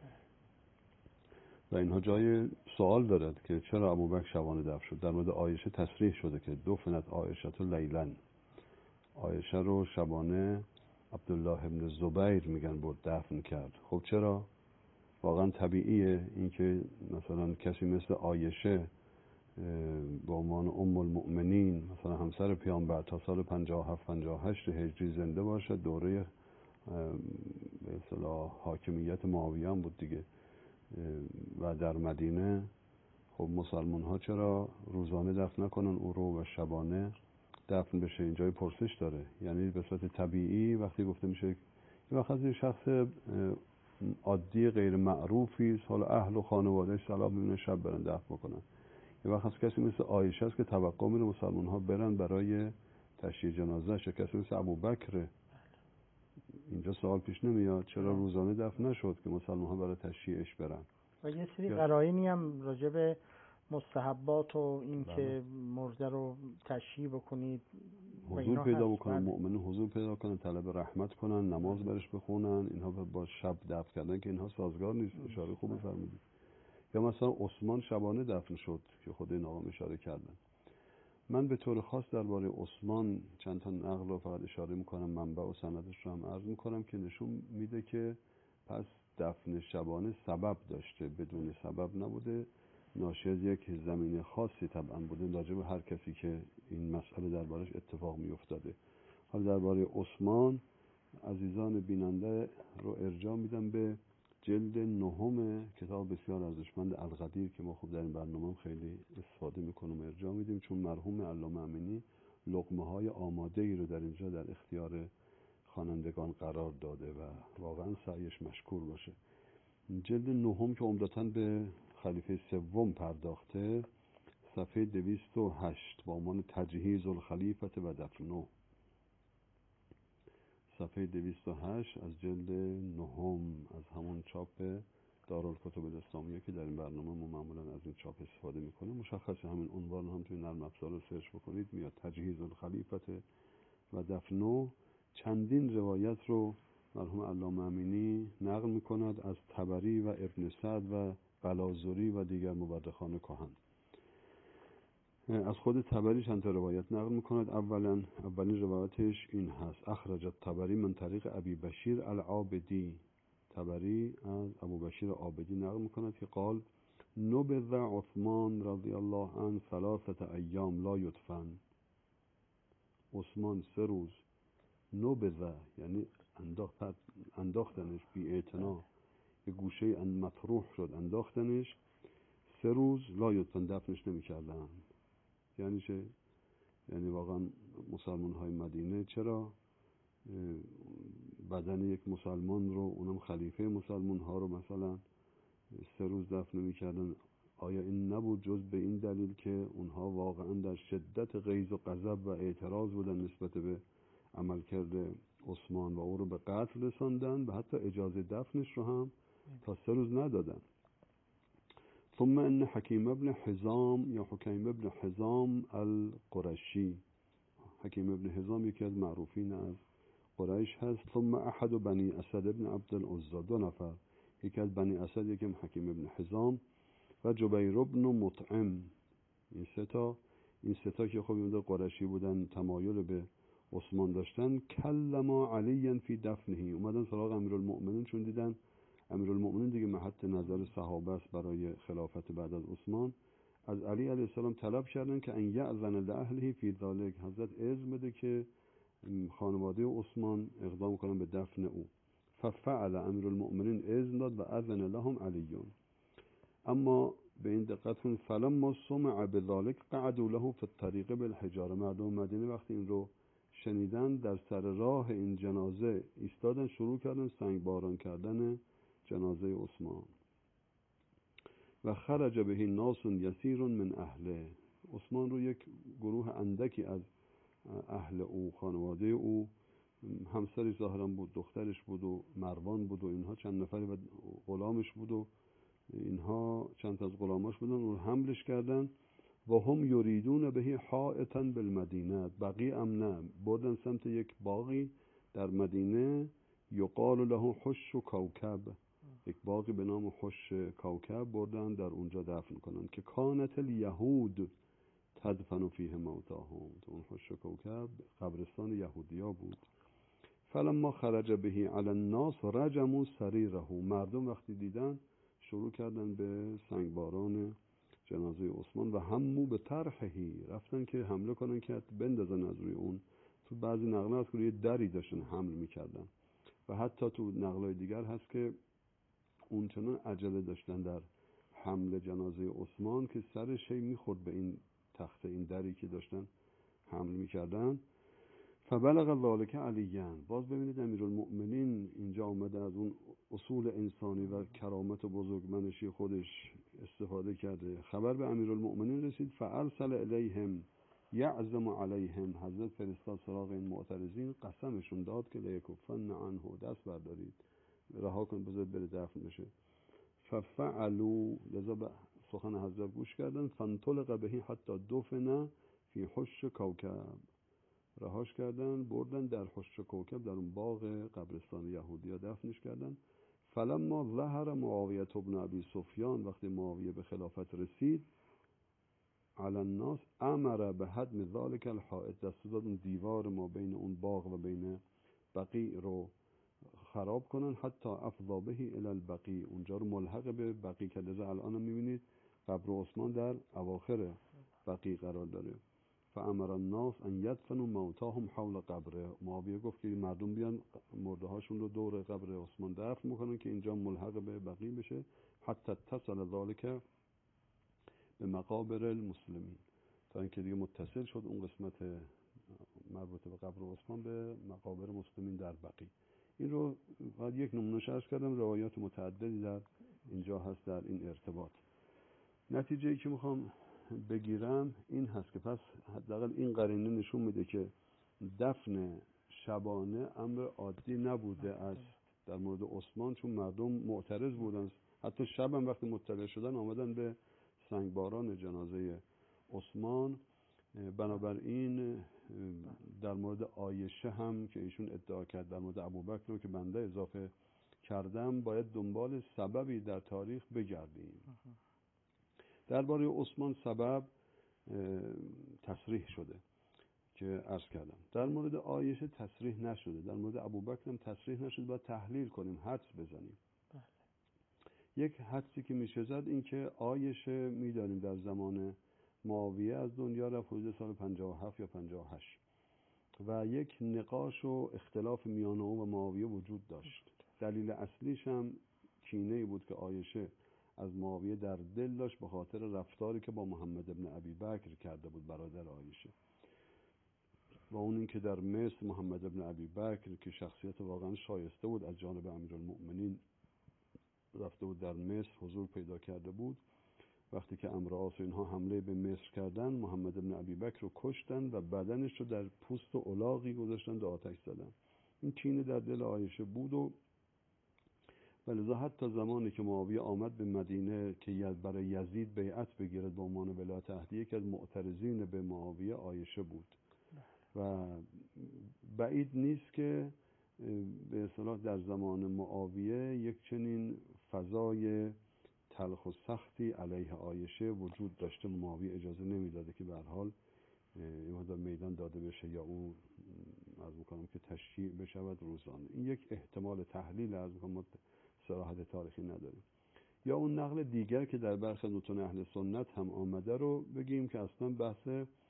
S2: و اینها جای سوال دارد که چرا ابوبکر شبانه دفن شد. در مورد عایشه تصریح شده که دفنت عایشه لیلا، عایشه رو شبانه عبدالله ابن زبیر میگن بود دفن کرد. خب چرا؟ واقعا طبیعیه اینکه مثلا کسی مثل عایشه به عنوان ام المؤمنین مثلا همسر پیامبر تا سال پنجاه و هفت پنجاه و هشت هجری زنده باشه، دوره به اصطلاح حاکمیت معاویه هم بود دیگه، و در مدینه خب مسلمان ها چرا روزانه دفن نکنن او رو و شبانه دفن بشه؟ اینجای پرسش داره. یعنی به صورت طبیعی وقتی گفته میشه یه وقت از شخص عادی غیر معروفی است، حالا اهل و خانوادهش صلاح ببینن شب برن دفن بکنن. یه وقت از کسی مثل عایشه است که توقع میره مسلمان ها برن برای تشییع جنازه شه، کسی مثل ابوبکر. اینجا سوال پیش نمیاد چرا روزانه دفن نشد که مسلمان ها برای تشییعش برن؟
S1: و یه سری قرائنی هم راجع به مستحبات و این که مرده رو تشییع بکنید
S2: حضور پیدا بکنن، مؤمنین حضور پیدا کنن، طلب رحمت کنن، نماز برش بخونن، اینها با شب دفن کردن که اینها سازگار نیست. اشاره خوب فرمودید. یا مثلا عثمان شبانه دفن شد که خود این آقا اشاره کردن. من به طور خاص درباره عثمان چند تا نقل رو فقط اشاره میکنم، منبع و سندش رو هم عرض میکنم که نشون میده که پس دفن شبانه سبب داشته، بدون سبب نبوده، ناشی از یک زمینه خاصی طبعا بوده راجع به هر کسی که این مسئله دربارش اتفاق میافتاده. حالا درباره عثمان عزیزان بیننده رو ارجاع میدم به جلد نهم کتاب بسیار ارزشمند القدیر که ما خوب در این برنامه خیلی استفاده میکنیم و ارجاع میدیم، چون مرحوم علامه امینی لقمه های آماده ای رو در اینجا در اختیار خوانندگان قرار داده و واقعا سعیش مشکور باشه. جلد نهم که عمدتاً به خلیفه سوم پرداخته، صفحه دویست و هشت با عنوان تجهیز الخلیفة و دفنه. صفحه دویست و هشت از جلد نهم از همون چاپ دارالکتب الاسلامیه که در این برنامه ما معمولا از این چاپ استفاده میکنیم. مشخصه همین عنوان هم توی نرم افزار رو سرچ بکنید میاد، تجهیز الخلیفة و دفنه. چندین روایت رو مرحوم علامه امینی نقل میکند از طبری و ابن سعد و قلازری و دیگر مورخان کهن. از خود طبری چند تا روایت نقل میکند. اولا اولین روایتش این هست: اخرج الطبری من طریق ابی بشیر العابدی. طبری از ابو بشیر عابدی نقل میکند که قال نبذ عثمان رضی الله عنه ثلاثه ایام لا یدفن. عثمان سه روز نبذ یعنی انداخت انداختنش بی اعتنا، یه گوشه ان مطروح شد انداختنش، سه روز لا یدفن دفنش نمیکردن. یعنی چه؟ یعنی واقعا مسلمان های مدینه چرا بدن یک مسلمان رو، اونم خلیفه مسلمان ها رو مثلا سه روز دفن نمی‌کردن؟ آیا این نبود جز به این دلیل که اونها واقعا در شدت غیظ و غضب و اعتراض بودن نسبت به عملکرد عثمان و او رو به قتل رساندن و حتی اجازه دفنش رو هم تا سه روز ندادن؟ ثم ان حکیم ابن حزام یا حکیم ابن حزام القرشی، حکیم ابن حزام یکی از معروفین از قریش هست. ثم احد بنی اسد ابن عبد العزى، دو نفر، یکی از بنی اسد یکی حکیم ابن حزام و جبیر ابن مطعم. این سه تا این سه تا که خب این قریشی بودن، تمایل به عثمان داشتن. کلما علی فی دفنه، اومدن سراغ امیرالمؤمنین چون دیدن امیرالمؤمنین دیگه محط نظر صحابه است برای خلافت بعد از عثمان. از علی علیه السلام طلب کردن که ان یأذن لأهله فی ذلک، حضرت اذن بده که خانواده عثمان اقدام کنن به دفن او. ففعل امیرالمؤمنین اذن داد و اذن لهم علیون. اما به این دقت کن، فلما سمع بذلک قعدوا له فی الطریق بالحجاره. مردم مدینه وقتی این رو شنیدن در سر راه این جنازه ایستادن، شروع کردن سنگ باران کردن جنازه عثمان. و خرج به ناس یسیر من اهله، عثمان رو یک گروه اندکی از اهل او، خانواده او، همسرش ظاهرا بود، دخترش بود و مروان بود و اینها چند نفری و غلامش بود و اینها چند تا از غلاماش بودن، اون حملش کردن. و هم یریدون بهی حائطا بالمدینه، بقی ام نه، بردن سمت یک باغی در مدینه، یقال له حش و کوکب، یک باغی به نام حش کوکب، بردن در اونجا دفن کنن که کانت الیهود تدفن فیه موتاهم. اون حش کوکب قبرستان یهودیا بود. فلما خرج بهی علی الناس رجموا سریره، مردم وقتی دیدن شروع کردن به سنگباران جنازه عثمان و همو به طرحهی، رفتن که حمله کنن که بندازن از روی اون. تو بعضی نقل هست که یه دری داشتن حمل میکردن و حتی تو نقلای دیگر هست که اون چنان عجله داشتن در حمل جنازه عثمان که سرش هی میخورد به این تخته، این دری که داشتن حمل میکردن. فبلغ ذلك علیان، باز ببینید امیرالمؤمنین اینجا آمده از اون اصول انسانی و کرامت و بزرگمنشی خودش استفاده کرده. خبر به امیرالمؤمنین رسید. فارسل الیهم یعزم علیهم، حضرت فرستاد سراغ این معترضین، قسمشون داد که لیکفن عنه، دست بردارید، رها کن، بذارید بره دفن بشه. ففعلوا، لذا به سخن حضرت گوش کردن. فانطلق بهی حتی دفن فی حش کوکب، رهاش کردن بردن در حش کوکب، در اون باغ قبرستان یهودیا دفنش کردن. فلما ظهر معاویه ابن ابی سفیان، وقتی معاویه به خلافت رسید، علی الناس امر به هدم ذلک الحائط، دست داد اون دیوار ما بین اون باغ و بین بقیع رو خراب کنن. حتی افضا بهی الی البقیع، اونجا رو ملحق به بقیع کرده. الان هم میبینید قبر عثمان در اواخر بقیع قرار داره. فامر الناس ان یدفنوا موتاهم حول قبره. معاویه گفت که مردم بیان مرده هاشون رو دور قبر عثمان دفن میکنن که اینجا ملحق به بقیع بشه، حتی اتصل ذلك به مقابر المسلمین، تا اینکه دیگه متصل شد اون قسمت مربوط به قبر عثمان به مقابر مسلمین در بقیع. این رو بعد یک نمونهش عرض کردم، روایات متعددی در اینجا هست در این ارتباط. نتیجه‌ای که میخوام بگیرم این هست که پس حداقل این قرینه نشون میده که دفن شبانه امر عادی نبوده است در مورد عثمان، چون مردم معترض بودن، حتی شب هم وقتی مطلع شدن آمدن به سنگباران جنازه عثمان. بنابراین در مورد عایشه هم که ایشون ادعا کرد در مورد ابوبکر رو که بنده اضافه کردم، باید دنبال سببی در تاریخ بگردیم. درباره عثمان سبب تصریح شده که عرض کردم، در مورد عایشه تصریح نشده، در مورد ابوبکر هم تصریح نشده. باید تحلیل کنیم، حدس بزنیم. بله. یک حدسی که میشه زد این که عایشه میدانیم در زمان معاویه از دنیا رفت، حدود سال پنجاه و هفت یا پنجاه و هشت، و یک نقاش و اختلاف میان او و معاویه وجود داشت. دلیل اصلیش هم کینه‌ای بود که عایشه از معاویه در دل داشت به خاطر رفتاری که با محمد ابن ابی بکر کرده بود، برادر عایشه، و اون این که در مصر محمد ابن ابی بکر که شخصیت واقعا شایسته بود از جانب امیرالمؤمنین رفته بود در مصر حضور پیدا کرده بود. وقتی که عمرو عاص و اینها حمله به مصر کردن، محمد ابن ابی بکر رو کشتن و بدنش رو در پوست و الاغی گذاشتن و آتش زدن. این کینه در دل عایشه بود و ولذا حتی زمانی که معاویه آمد به مدینه که برای یزید بیعت بگیرد به عنوان ولایت عهدیه، که از معترضین به معاویه عایشه بود و بعید نیست که به اصطلاح در زمان معاویه یک چنین فضای تلخ و سختی علیه عایشه وجود داشته. معاویه اجازه نمیداده که به هر حال این میدان داده بشه یا او عرض میکنم که تشییع بشود روزانه. این یک احتمال تحلیل عرض میکنم، صراحت تاریخی نداریم. یا اون نقل دیگر که در برخی متون اهل سنت هم آمده رو بگیم که اصلا بحث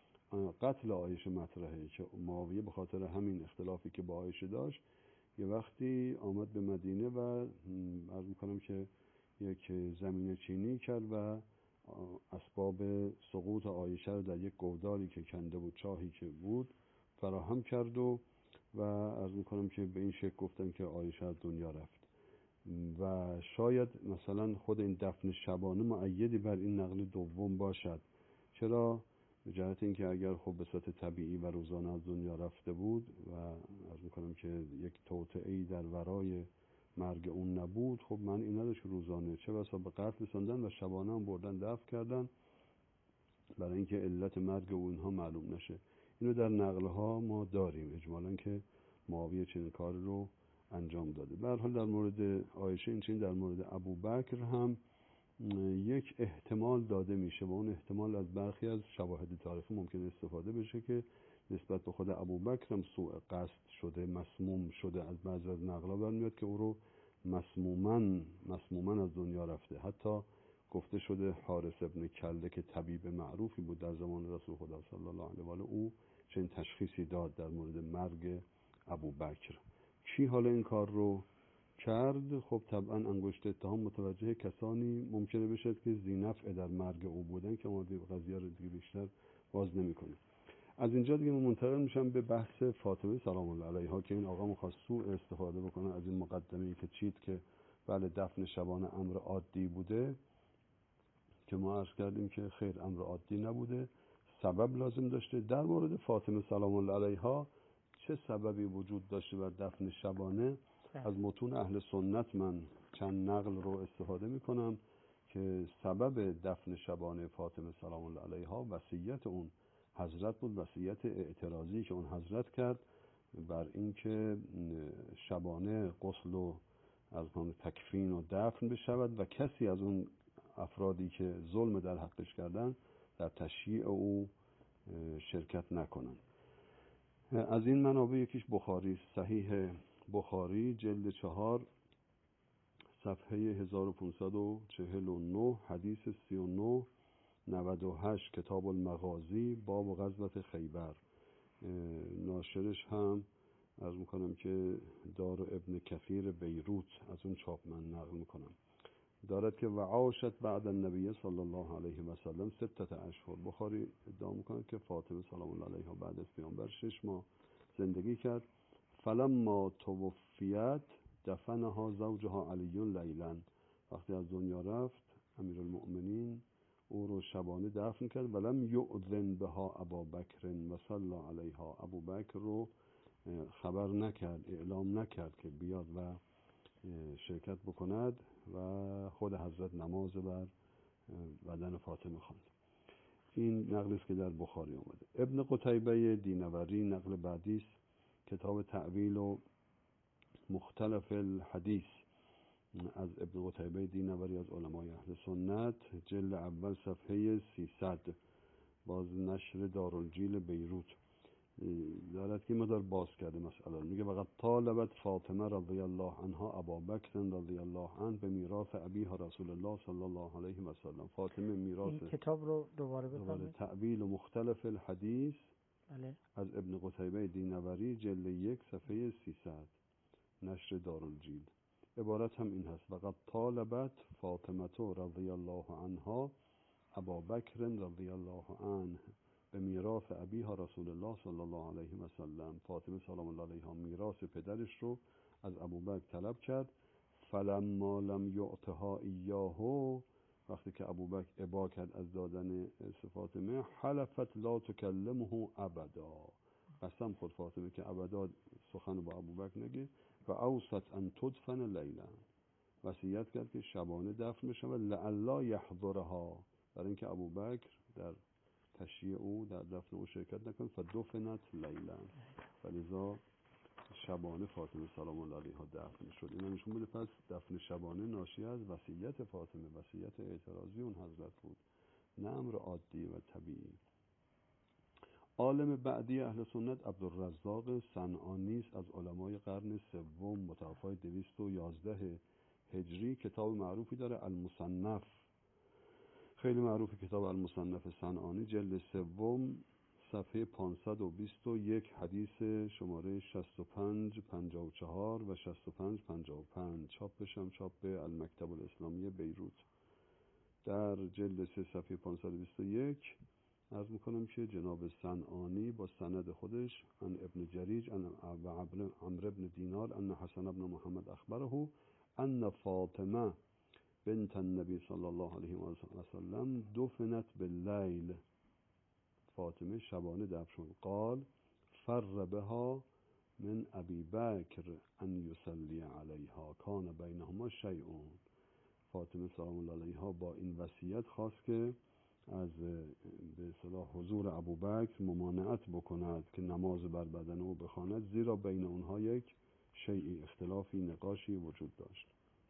S2: قتل عایشه مطرحه، که معاویه به خاطر همین اختلافی که با عایشه داشت یه وقتی آمد به مدینه و عرض میکنم که یک زمین چینی کرد و اسباب سقوط عایشه رو در یک گودالی که کنده بود، چاهی که بود، فراهم کرد و و عرض میکنم که به این شکل گفتن که عایشه از دنیا رفت. و شاید مثلا خود این دفن شبانه مؤیدی بر این نقل دوم باشد. چرا؟ به جهت اینکه اگر خب به صورت طبیعی و روزانه از دنیا رفته بود و عرض میکنم که یک توطئه‌ای در ورای مرگ اون نبود، خب من این نداشت روزانه، چه بسا به قتل رساندن و شبانه هم بردن دفن کردن برای اینکه علت مرگ اونها معلوم نشه. اینو در نقلها ما داریم اجمالاً که معاویه چنین کار رو انجام داده. به هر حال در مورد عایشه این چنین در مورد ابوبکر هم یک احتمال داده میشه و اون احتمال از برخی از شواهد تاریخی ممکن استفاده بشه که نسبت به خود ابوبکر هم سوء قصد شده، مسموم شده. از بعضی از نقلا برمیاد که او رو مسموماً مسموماً از دنیا رفته. حتی گفته شده حارث ابن کلده که طبیب معروفی بود در زمان رسول خدا صلی الله علیه و آله، او چنین تشخیصی داد در مورد مرگ ابوبکر. کی حالا این کار رو کرد؟ خب طبعا انگشت اتهام متوجه کسانی ممکنه بشه که ذی‌نفع در مرگ او بودن که ما دیگه قضیه رو دیگه بیشتر باز نمی‌کنیم. از اینجا دیگه من منتقل میشم به بحث فاطمه سلام الله علیها که این آقا می‌خواست سوء استفاده بکنه از این مقدمه‌ای که چیت که بله دفن شبانه امر عادی بوده، که ما عرض کردیم که خیر امر عادی نبوده، سبب لازم داشته. در مورد فاطمه سلام الله علیها چه سببی وجود داشته بر دفن شبانه؟ از متون اهل سنت من چند نقل رو استفاده میکنم که سبب دفن شبانه فاطمه سلام الله علیها وصیت اون حضرت بود، وصیت اعتراضی که اون حضرت کرد بر اینکه شبانه غسل و از اون تکفین و دفن بشود و کسی از اون افرادی که ظلم در حقش کردن در تشییع او شرکت نکنن. از این منابع یکیش بخاری، صحیح بخاری جلد چهار صفحه هزار و پانصد و چهل و نه حدیث سی و نه نود و هشت کتاب المغازی باب غزوة خیبر. ناشرش هم عرض میکنم که دار ابن کثیر بیروت، از اون چاپ من نقل میکنم، دارد که و عاشت بعد النبی صلی الله علیه و سلم ستت اشهر. بخاری ادعا میکنه که فاطمه سلام الله علیها بعد از پیامبر شش ماه زندگی کرد. فلما توفیت دفنها زوجها علی لیلا. وقتی از دنیا رفت امیرالمؤمنین او رو شبانه دفن کرد. ولم یؤذن بها ابوبکر و صلی علیها. ابوبکر رو خبر نکرد، اعلام نکرد که بیاد و شرکت بکند و خود حضرت نماز بر بدن فاطمه خواند. این نقلی است که در بخاری آمده. ابن قتیبه دینوری نقل بعدی است، کتاب تعویل و مختلف الحدیث از ابن قتیبه دینوری از علمای اهل سنت، جلد اول صفحه سیصد، باز نشر دارالجیل بیروت، دارد که مدار باز کرده مسئله. میگه وقت طالبت فاطمه رضی الله عنها ابابکر رضی الله عنه به میراث ابیها رسول الله صلی الله علیه و سلم. فاطمه میراث.
S1: این کتاب رو دوباره بفرمایید.
S2: تعویل و مختلف الحدیث
S1: بله.
S2: از ابن قتیبه دینوری جلد یک صفحه سیصد، نشر دارالجیل. عبارت هم این هست: وقت طالبت فاطمه رضی الله عنها ابابکر رضی الله عنه به میراث ابیها رسول الله صلی الله علیه و سلم. فاطمه سلام الله علیها میراث پدرش رو از ابوبکر طلب کرد. فلما لم یعطها ایاه، وقتی که ابوبکر ابا کرد از دادن فاطمه، حلفت لا تکلمه ابدا. قسم خود فاطمه که ابدا سخن با ابوبکر نگه. و اوصت ان تدفن لیلا، وصیت کرد که شبانه دفن بشه و لعلا یحضرها، برای اینکه ابوبکر در تشییع او در دفن او شرکت نکن. فدفنت لیلا، ولذا شبانه فاطمه سلام الله علیها دفن شد. این نشون بوده پس دفن شبانه ناشی از وصیت فاطمه، وصیت اعتراضی اون حضرت بود، نه امر عادی و طبیعی. عالم بعدی اهل سنت عبدالرزاق صنعانی از علمای قرن سوم متوفای دویست و یازده هجری، کتاب معروفی داره المصنف، خیلی معروفی کتاب المصنف صنعانی، جلد سوم صفحه پانصد و بیست و یک، حدیث شماره شصت و پنج پنجاه و چهار و شصت و پنج پنجاه و پنج، چاپش هم چاپ المکتب الاسلامی بیروت. در جلد سه صفحه پانصد و بیست و یک عرض میکنم که جناب صنعانی با سند خودش ان ابن جریج و عمرو ابن دینار ان حسن ابن محمد اخبره ان فاطمه بنت النبی صلی الله علیه و سلم دفنت باللیل. فاطمه شبانه دفن شد. قال فر بها من ابی بکر ان یصلی علیها کان بینهما شیء. فاطمه سلام الله علیها با این وصیت خواست که از به اصطلاح حضور ابوبکر ممانعت بکند که نماز بر بدن او بخواند، زیرا بین اونها یک شیئی، اختلافی، نقاشی وجود داشت.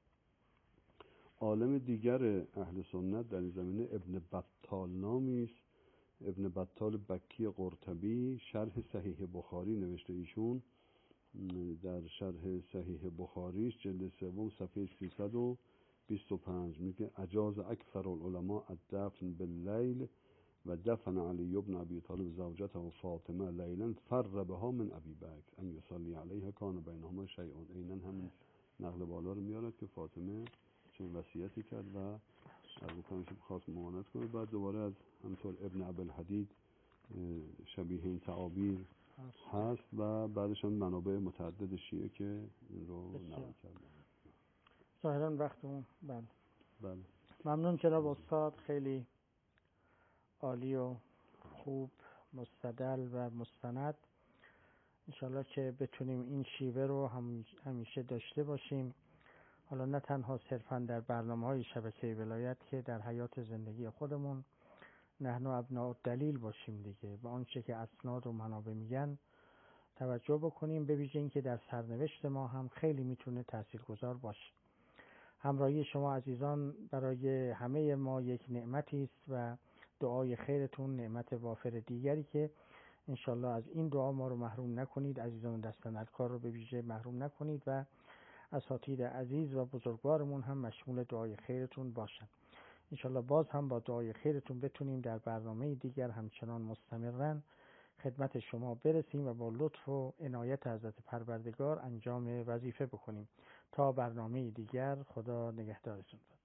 S2: عالم دیگر اهل سنت در این زمینه ابن بطال نامی است. ابن بطال بکی قرطبی شرح صحیح بخاری نوشته. ایشون در شرح صحیح بخاریش جلد سوم صفحه سیصد و بیست و پنج میگه اجاز اکثر العلماء الدفن باللیل و دفن علی ابن ابی طالب زوجته و فاطمه لیلا فر بها من ابی بکر ان یصلی علیها کان بینهما شیء. عیناً همین نقل بالا رو میارد که فاطمه چون وصیتی کرد و از بکنش خواست ممانعت کنه. بعد دوباره از همطور ابن عبدالحدید شبیه این تعابیر هست و بعدش هم منابع متعدد شیعه که این رو نقل کردن.
S1: ظاهراً وقتمون بله.
S2: بله.
S1: ممنون جناب استاد، خیلی عالی و خوب، مستدل و مستند. انشالله که بتونیم این شیوه رو هم همیشه داشته باشیم، حالا نه تنها صرفاً در برنامه‌های شبکه ولایت که در حیات زندگی خودمون نحن ابناء دلیل باشیم دیگه، به آنچه که اسناد و منابع میگن توجه بکنیم، به ویژه اینکه در سرنوشت ما هم خیلی میتونه تاثیرگذار باشه. همراهی شما عزیزان برای همه ما یک نعمتی است و دعای خیرتون نعمت وافر دیگری که انشالله از این دعا ما رو محروم نکنید. عزیزان دستن‌الکار رو به ویژه محروم نکنید و اساتید عزیز و بزرگوارمون هم مشمول دعای خیرتون باشن. انشالله باز هم با دعای خیرتون بتونیم در برنامه دیگر همچنان مستمرن خدمت شما برسیم و با لطف و عنایت حضرت پروردگار انجام وظیفه بکنیم. تا برنامه دیگر، خدا نگهدارتون.